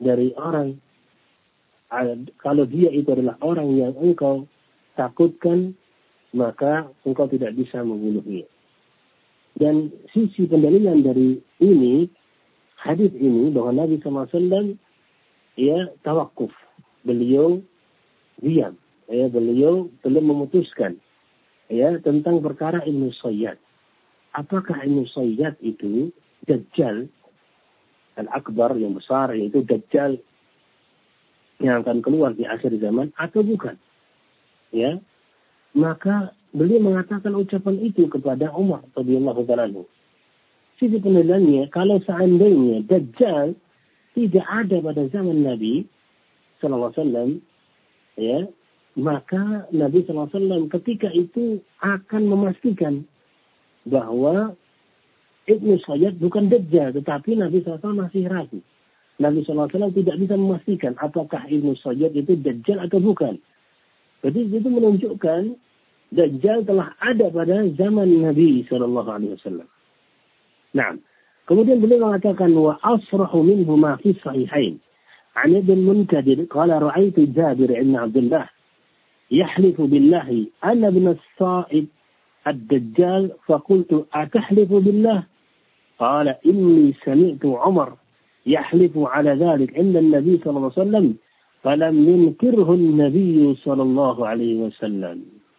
itu adalah orang yang engkau takutkan, maka engkau tidak bisa membunuhnya. Dan sisi pendalilan dari ini, hadis ini, bahwa Nabi SAW ya tawakuf, beliau diam, ya beliau belum memutuskan ya tentang perkara Ibnu Sayyad. Apakah Ibnu Sayyad itu Dajjal al-akbar yang besar, yaitu Dajjal yang akan keluar di akhir zaman, atau bukan? Ya, maka beliau mengatakan ucapan itu kepada Umar radhiyallahu ta'ala anhu. Sisi penilaiannya, kalau seandainya Dajjal tidak ada pada zaman Nabi sallallahu alaihi wasallam, ya, maka Nabi sallallahu alaihi wasallam ketika itu akan memastikan bahwa Ibnu Sayyad bukan Dajjal, tetapi Nabi SAW masih ragu. Nabi SAW tidak bisa memastikan apakah Ibnu Sayyad itu Dajjal atau bukan. Jadi itu menunjukkan Dajjal telah ada pada zaman Nabi SAW. Nah, kemudian beliau mengatakan wa asrahu minhu ma fi sahihain. An Ibn Munkadir qala ra'aitu Jabir ibn Abdullah yahlifu billahi anna ibn as-Sa'id الدجال فقلت أتحلف بالله قال إني سمعت عمر يحلف على ذلك عند النبي صلى الله عليه وسلم فلم ينكره النبي صلى الله عليه وسلم.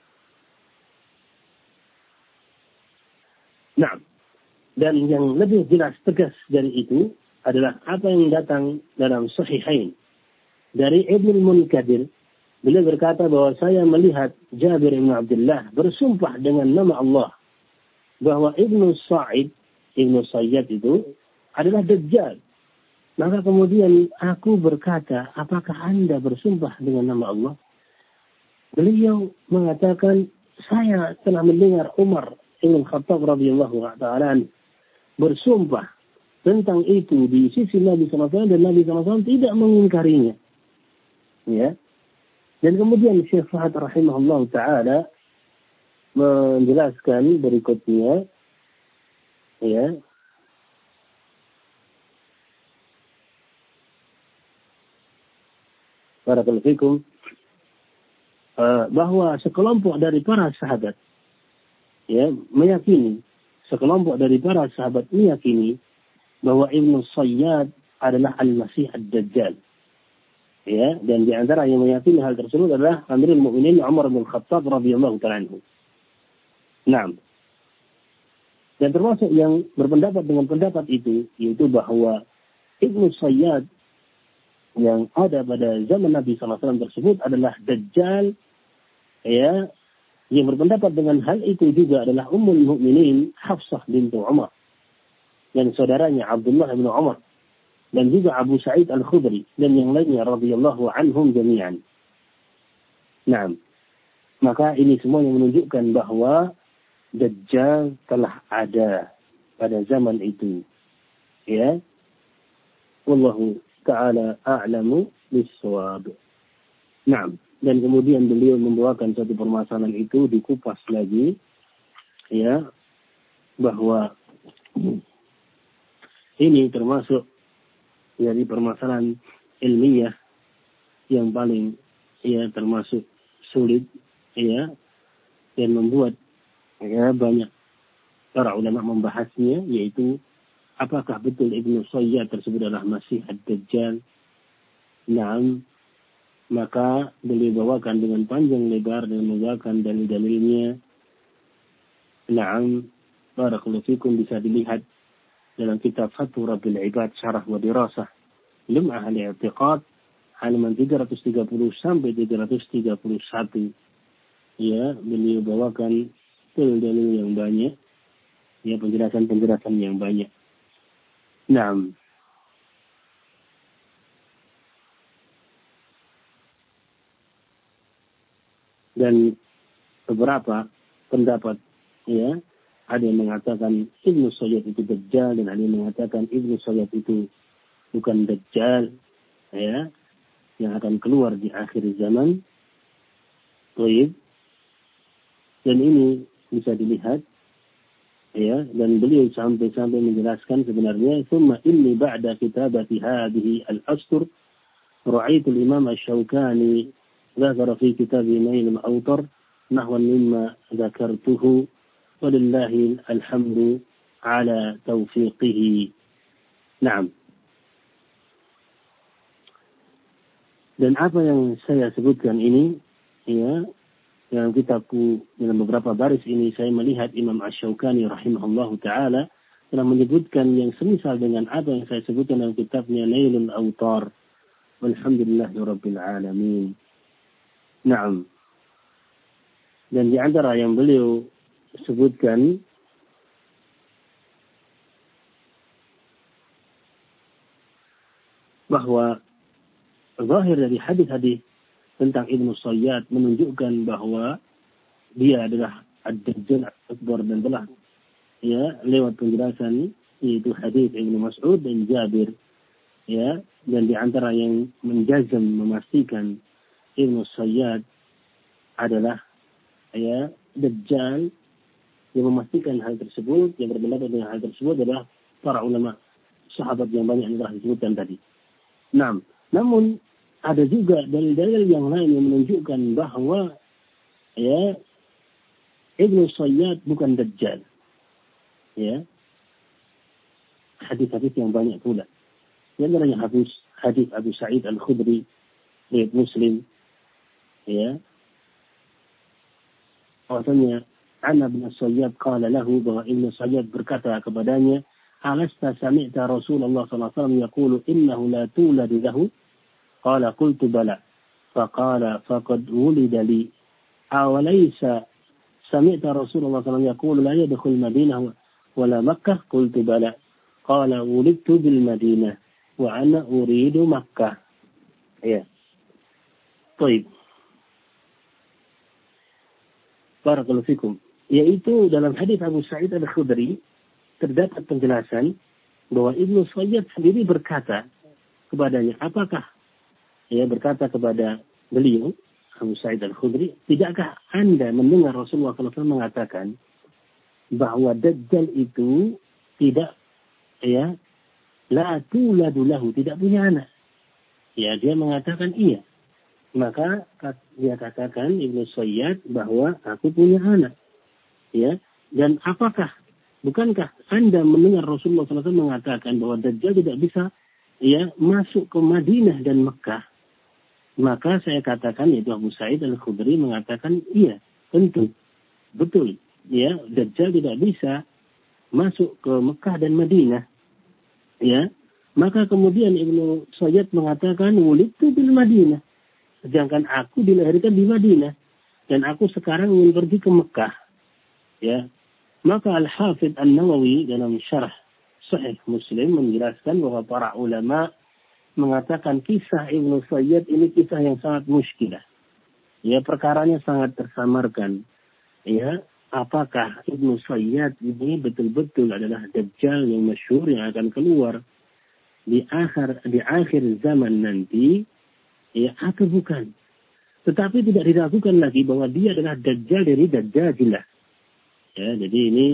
Nah, dan yang lebih jelas tegas dari itu adalah apa yang datang dalam Sahihain dari Ibnu Munkadir. Beliau berkata bahwa saya melihat Jabir bin Abdullah bersumpah dengan nama Allah bahwa Ibnu Sayyad itu adalah Dajjal. Maka kemudian aku berkata, apakah Anda bersumpah dengan nama Allah? Beliau mengatakan, saya telah mendengar Umar bin Khattab radhiyallahu ta'ala bersumpah tentang itu di sisi Nabi SAW, dan Nabi SAW tidak mengingkarinya. Ya. Dan kemudian Syekh Fahad rahimahullah ta'ala menjelaskan berikutnya, ya, barakallahu fikum, bahwa sekelompok dari para sahabat ya meyakini, bahwa Ibnu Sayyad adalah Al-Masih Ad-Dajjal. Ya, dan di antara yang meyakini hal tersebut adalah Amirul Mukminin Umar bin Khattab radhiyallahu ta'ala anhu. Nah, dan termasuk yang berpendapat dengan pendapat itu, yaitu bahwa Ibnu Sayyad yang ada pada zaman Nabi SAW tersebut adalah Dajjal, ya, yang berpendapat dengan hal itu juga adalah Ummul Mukminin Hafsah bintu Umar dan saudaranya Abdullah bin Umar, dan juga Abu Sa'id Al-Khudri dan yang lainnya radhiyallahu anhum jami'an. Nah, maka ini semua yang menunjukkan bahwa Dajjal telah ada pada zaman itu. Ya. Wallahu ta'ala a'lamu bis-shawab. Nah, dan kemudian beliau membawakan satu permasalahan itu dikupas lagi, ya, bahwa ini termasuk dari permasalahan ilmiah yang paling ya termasuk sulit, ya, dan membuat ya banyak para ulama membahasnya, yaitu apakah betul Ibnu Sayyad tersebut adalah Masih Ad-Dajjal. Naam, maka beliau bawakan dengan panjang lebar dan membawakan dalil-dalilnya. Naam, barakallahu fikum, bisa dilihat dalam kitab Fathur Rabbil Ibad Syarah wa Dirasah Lum'ah al-I'tiqad halaman 330 sampai 331. Ya, beliau bawakan dalil-dalil yang banyak, ya, penjelasan-penjelasan yang banyak. Naam. Dan beberapa pendapat, ya, ada yang mengatakan Ibnu Sayyad itu Dajjal, dan ada yang mengatakan Ibnu Sayyad itu bukan Dajjal, ya, yang akan keluar di akhir zaman. Baik. Dan ini bisa dilihat, ya, dan beliau sampai menjelaskan sebenarnya summa inni ba'da kitabati hadhihi al-astur ra'aitu al-imam asy-Syaukani dzakara fi kitabih Nail al-Awtar nahwan mimma dzakartuhu walillahi alhamdu ala taufiqihi. Naam. Dan apa yang saya sebutkan ini, ya, dalam kitabku, dalam beberapa baris ini saya melihat Imam Asy-Syaukani rahimahullahu ta'ala telah menyebutkan yang semisal dengan apa yang saya sebutkan dalam kitabnya Nailul Awtar. Walhamdulillahirabbil alamin. Naam. Dan di antara yang beliau sebutkan bahwa zahir dari hadis-hadis tentang Ibnu Sayyad menunjukkan bahwa dia adalah Ad-Dajjal Akbar, dan telah, ya, lewat penjelasan yaitu hadis Ibnu Mas'ud dan Jabir, ya, dan di antara yang menjazam memastikan Ibnu Sayyad adalah, ya, Dajjal, yang memastikan hal tersebut, yang berpendapat dengan hal tersebut adalah para ulama sahabat yang banyak yang telah disebutkan tadi. Nah, namun ada juga dalil-dalil yang lain yang menunjukkan bahwa, ya, Ibnu Sayyad bukan Dajjal. Ya. Hadis-hadis yang banyak pula. Yang namanya hadis Abu Sa'id Al-Khudri, riwayat Muslim, ya. Bahwasanya Ana bin Sayyad qala lahu, bahwa Ibnu Sayyad berkata kepadanya, "Alasta sami'ta Rasulullah sallallahu alaihi wasallam yaqulu innahu la tuladu lahu?" Qala qultu bala. Faqala faqad wulida li. Awalaysa sami'ta Rasulullah sallallahu alaihi wasallam yaqulu la yadkhul Madinah wala Makkah? Qultu bala. Qala wulidtu bil Madinah wa ana uridu Makkah. Ya. Baik. Barakallahu fikum. Yaitu dalam hadis Abu Sa'id Al-Khudri terdapat penjelasan bahwa Ibnu Sayyad sendiri berkata kepadanya, apakah, ya, berkata kepada beliau Abu Sa'id Al-Khudri, tidakkah Anda mendengar Rasulullah SAW mengatakan bahwa Dajjal itu tidak, ya, la tuladu lahu, tidak punya anak? Ya, dia mengatakan iya. Maka dia katakan Ibnu Sayyad bahwa aku punya anak. Ya, dan bukankah Anda mendengar Rasulullah SAW mengatakan bahwa Dajjal tidak bisa, ya, masuk ke Madinah dan Mekah? Maka saya katakan, yaitu Abu Sa'id Al-Khudri mengatakan, iya, tentu, betul, ya, Dajjal tidak bisa masuk ke Mekah dan Madinah, ya. Maka kemudian Ibnu Sayyad mengatakan, wulidtu bil Madinah, sedangkan aku dilahirkan di Madinah dan aku sekarang ingin pergi ke Mekah, ya. Maka Al-Hafidh An-Nawawi dalam syarah Sahih Muslim menjelaskan bahwa para ulama mengatakan kisah Ibnu Sayyad ini kisah yang sangat muskilah. Ya, perkaranya sangat tersamarkan. Ya, apakah Ibnu Sayyad ini betul-betul adalah Dajjal yang masyhur yang akan keluar di akhir zaman nanti, ya, atau bukan? Tetapi tidak diragukan lagi bahwa dia adalah Dajjal dari Dajjajilah. Ya, jadi ini,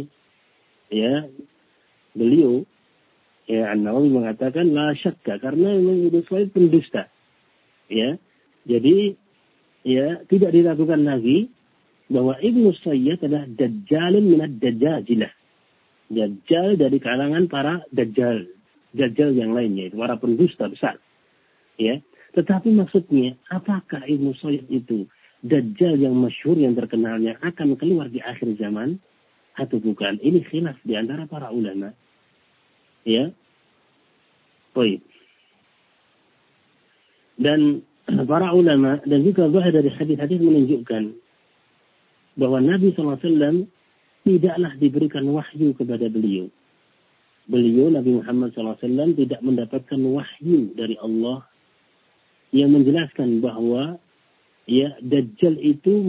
ya, beliau, ya, An-Nawawi mengatakan la syakka, karena memang Ibnu Sayyad pendusta. Ya. Jadi, ya, tidak diragukan lagi bahwa Ibnu Sayyad adalah Dajjalun minad Dajjajilah. Dajjal dari kalangan para Dajjal yang lainnya, itu para pendusta besar. Ya. Tetapi maksudnya, apakah Ibnu Sayyad itu Dajjal yang masyhur, yang terkenalnya akan keluar di akhir zaman atau bukan? Ini khilaf di antara para ulama. Ya. Baik. Dan para ulama dan juga zahir dari hadis-hadis menunjukkan bahwa Nabi SAW tidaklah diberikan wahyu kepada beliau. Nabi Muhammad SAW tidak mendapatkan wahyu dari Allah yang menjelaskan bahwa, ya, Dajjal itu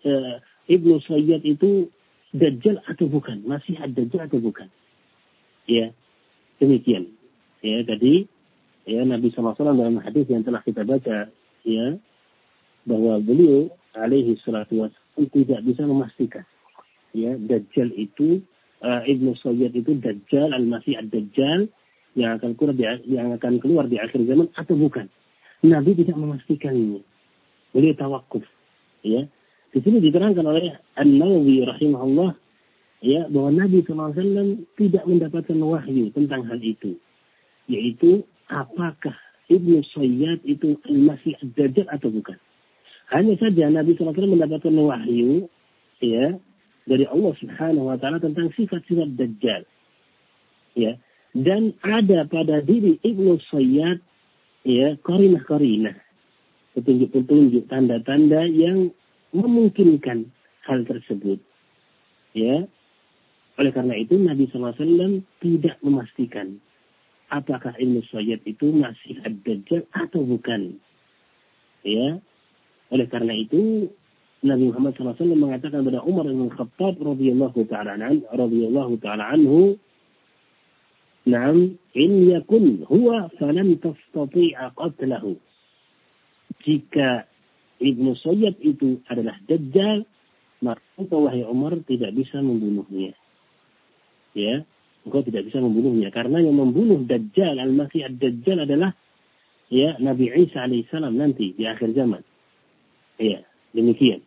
Ibnu Sayyad itu Dajjal atau bukan? Masih Dajjal atau bukan? Ya, demikian. Ya, tadi ya Nabi SAW dalam hadis yang telah kita baca, ya, bahwa beliau alaihi salatu wassalam tidak bisa memastikan. Ya, Dajjal itu Ibnu Sayyad itu Dajjal, Al-Masih Ad-Dajjal yang akan keluar di akhir zaman atau bukan. Nabi tidak memastikannya. Beliau tawakuf. Ya. Di sini diterangkan oleh An-Nawawi rahimahullah, ya, bahwa Nabi SAW tidak mendapatkan wahyu tentang hal itu. Yaitu apakah Ibnu Sayyad itu Al-Masih Ad-Dajjal atau bukan. Hanya saja Nabi SAW mendapatkan wahyu, ya, dari Allah Subhanahu wa taala tentang sifat-sifat Dajjal. Ya. Dan ada pada diri Ibnu Sayyad, ya, qarinah-qarinah, petunjuk-petunjuk, tanda-tanda yang memungkinkan hal tersebut. Ya. Oleh karena itu Nabi SAW tidak memastikan apakah Ibnu Sayyad itu masih Ad-Dajjal atau bukan. Ya. Oleh karena itu Nabi Muhammad SAW mengatakan kepada Umar bin Khattab radhiyallahu ta'ala anhu, "Na'am, in yakun huwa falan tastati'a qatlahu." Jika Ibnu Sayyad itu adalah Dajjal, maka wahai Umar tidak bisa membunuhnya. Ya, engkau tidak bisa membunuhnya karena yang membunuh Dajjal, Al-Masih Ad-Dajjal adalah, ya, Nabi Isa alaihissalam nanti di akhir zaman. Ya, demikian.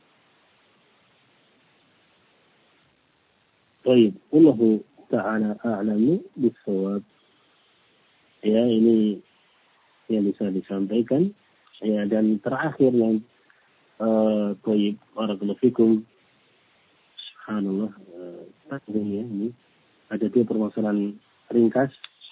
Baik, Allah Ta'ala a'lamu bis-shawab. Ya, ini yang bisa disampaikan. Ya, dan terakhir yang baik, barakallahu fikum. Subhanallah, ini ada dua permasalahan ringkas.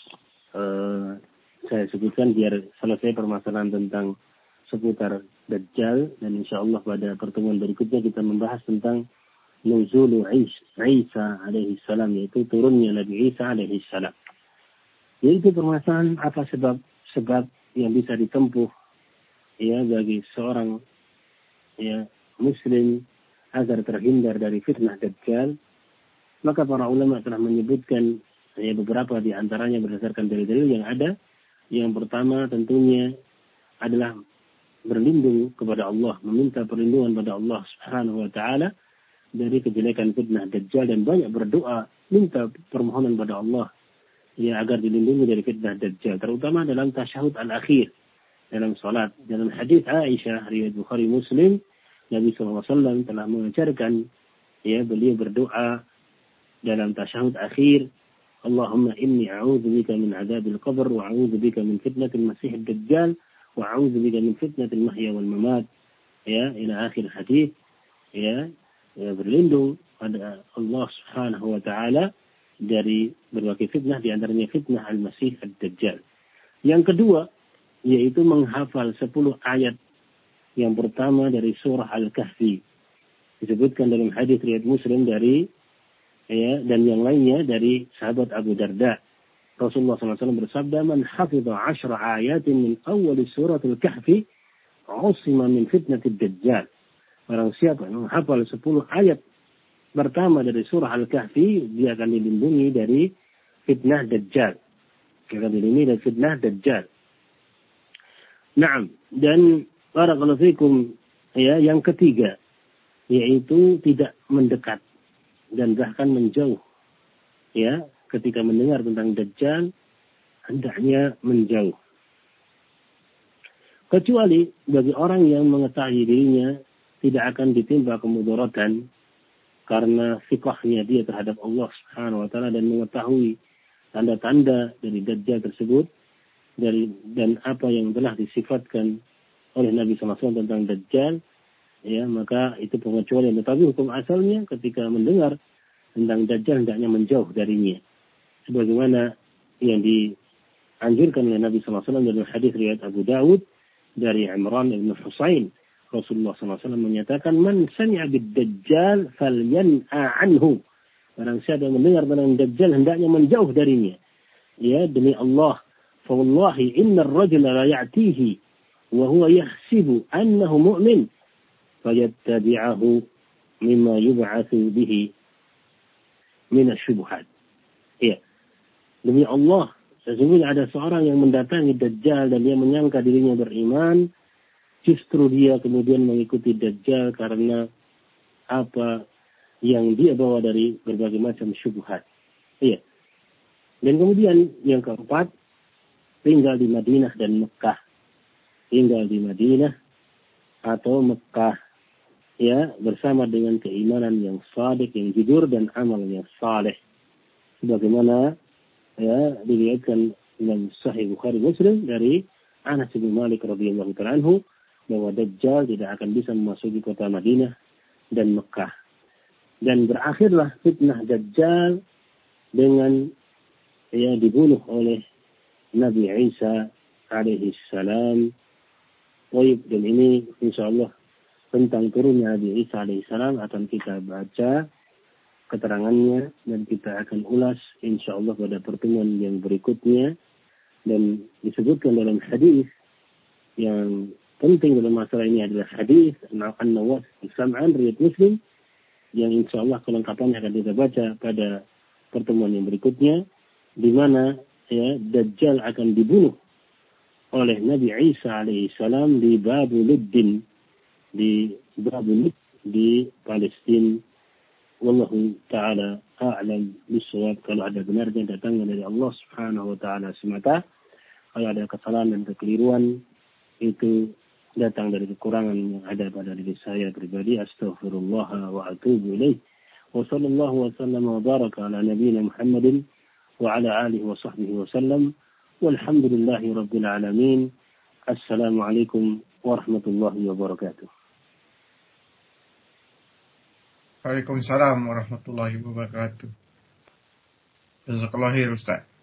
Saya sebutkan biar selesai permasalahan tentang seputar Dajjal, dan insyaallah pada pertemuan berikutnya kita membahas tentang nuzulu Isa alaihi salam, yaitu turunnya Nabi Isa alaihi salam. Yaitu permasalahan apa sebab yang bisa ditempuh, ya, bagi seorang, ya, muslim agar terhindar dari fitnah Dajjal. Maka para ulama telah menyebutkan, ya, beberapa di antaranya berdasarkan dalil-dalil yang ada. Yang pertama tentunya adalah berlindung kepada Allah, meminta perlindungan pada Allah Subhanahu wa taala dari kejelekan fitnah Dajjal, dan banyak berdoa minta permohonan pada Allah, ya, agar dilindungi dari fitnah Dajjal, terutama dalam tasyahud al-akhir dalam salat. Dalam hadis Aisyah riwayat Bukhari Muslim, Nabi SAW telah mengajarkan, ya, beliau berdoa dalam tasyahud akhir, Allahumma inni a'udzubika min adzabil qabr wa a'udzubika min fitnatil masih ad-dajjal wa a'udzubika min fitnatil mahya wal mamat, ya, ila akhir hadis. Ya, ya, berlindung pada Allah Subhanahu wa taala dari berbagai fitnah, di antaranya fitnah al-masih ad-dajjal. Yang kedua yaitu menghafal 10 ayat. Yang pertama dari surah Al-Kahfi. Disebutkan dalam hadis riwayat Muslim dari, ya, dan yang lainnya dari sahabat Abu Darda. Rasulullah SAW bersabda, "Man hafidha 10 ayatin min awal surah Al-Kahfi, usima min fitnatid dajjal." Barang siapa yang menghafal 10 ayat pertama dari surah Al-Kahfi, dia akan dilindungi dari fitnah Dajjal. Dia akan dilindungi dari fitnah Dajjal. Naam, dan barakallahu fikum, ya, yang ketiga yaitu tidak mendekat dan bahkan menjauh. Ya, ketika mendengar tentang Dajjal hendaknya menjauh. Kecuali bagi orang yang mengetahui dirinya tidak akan ditimpa kemudaratan karena fiqhnya dia terhadap Allah Subhanahu wa taala dan mengetahui tanda-tanda dari Dajjal tersebut dan apa yang telah disifatkan oleh Nabi SAW tentang Dajjal, ya, maka itu pengecualian. Tetapi hukum asalnya ketika mendengar tentang Dajjal hendaknya menjauh darinya. Sebagaimana yang dianjurkan oleh Nabi SAW dalam hadis riwayat Abu Dawud dari Imran bin Husain. Rasulullah SAW menyatakan, "Man sami'a bid-Dajjal falyan'a anhu." Barang siapa yang mendengar tentang Dajjal hendaknya menjauh darinya. Ya, demi Allah, fa wallahi innar rajula la ya'tihi wa huwa yahsibu annahu mu'min fayattabi'ahu mimma yub'atsu bihi min asy-syubhat. Ya. Demi Allah, sesungguhnya ada seorang yang mendatangi Dajjal dan dia menyangka dirinya beriman, justru dia kemudian mengikuti Dajjal karena apa yang dia bawa dari berbagai macam syubhat. Iya. Dan kemudian yang keempat, tinggal di Madinah dan Mekah. Tinggal di Madinah atau Mekah, ya, bersama dengan keimanan yang shadiq, yang jujur, dan amal yang saleh. Sebagaimana ya diriwayatkan dalam Sahih Bukhari Muslim dari Anas bin Malik radhiyallahu ta'ala anhu bahwa Dajjal tidak akan bisa memasuki kota Madinah dan Mekah. Dan berakhirlah fitnah Dajjal dengan ya dibunuh oleh Nabi Isa alaihi salam. Dan ini insyaallah tentang turunnya Nabi Isa alaihi salam akan kita baca keterangannya dan kita akan ulas insyaallah pada pertemuan yang berikutnya. Dan disebutkan dalam hadis yang penting dalam masalah ini adalah hadis An-Nawas Sam'an riwayat Muslim yang insyaallah kelengkapannya akan kita baca pada pertemuan yang berikutnya, di mana ya Dajjal akan dibunuh oleh Nabi Isa alaihi salam di Babuluddin, di Babulud di Palestina. Wallahu ta'ala a'lam bishawab. Kalau ada benarnya datangnya dari Allah subhanahu wa ta'ala semata. Kalau ada kesalahan dan kekeliruan itu datang dari kekurangan yang ada pada diri saya pribadi. Astaghfirullah wa atubu ilaih. Wa sallallahu wa sallam wa baraka ala nabiyyina Muhammadin wa ala alihi wa sahbihi wa sallam. Walhamdulillahi rabbil alamin. Assalamualaikum warahmatullahi wabarakatuh. Waalaikumsalam warahmatullahi wabarakatuh. Jazakallahu khair Ustaz.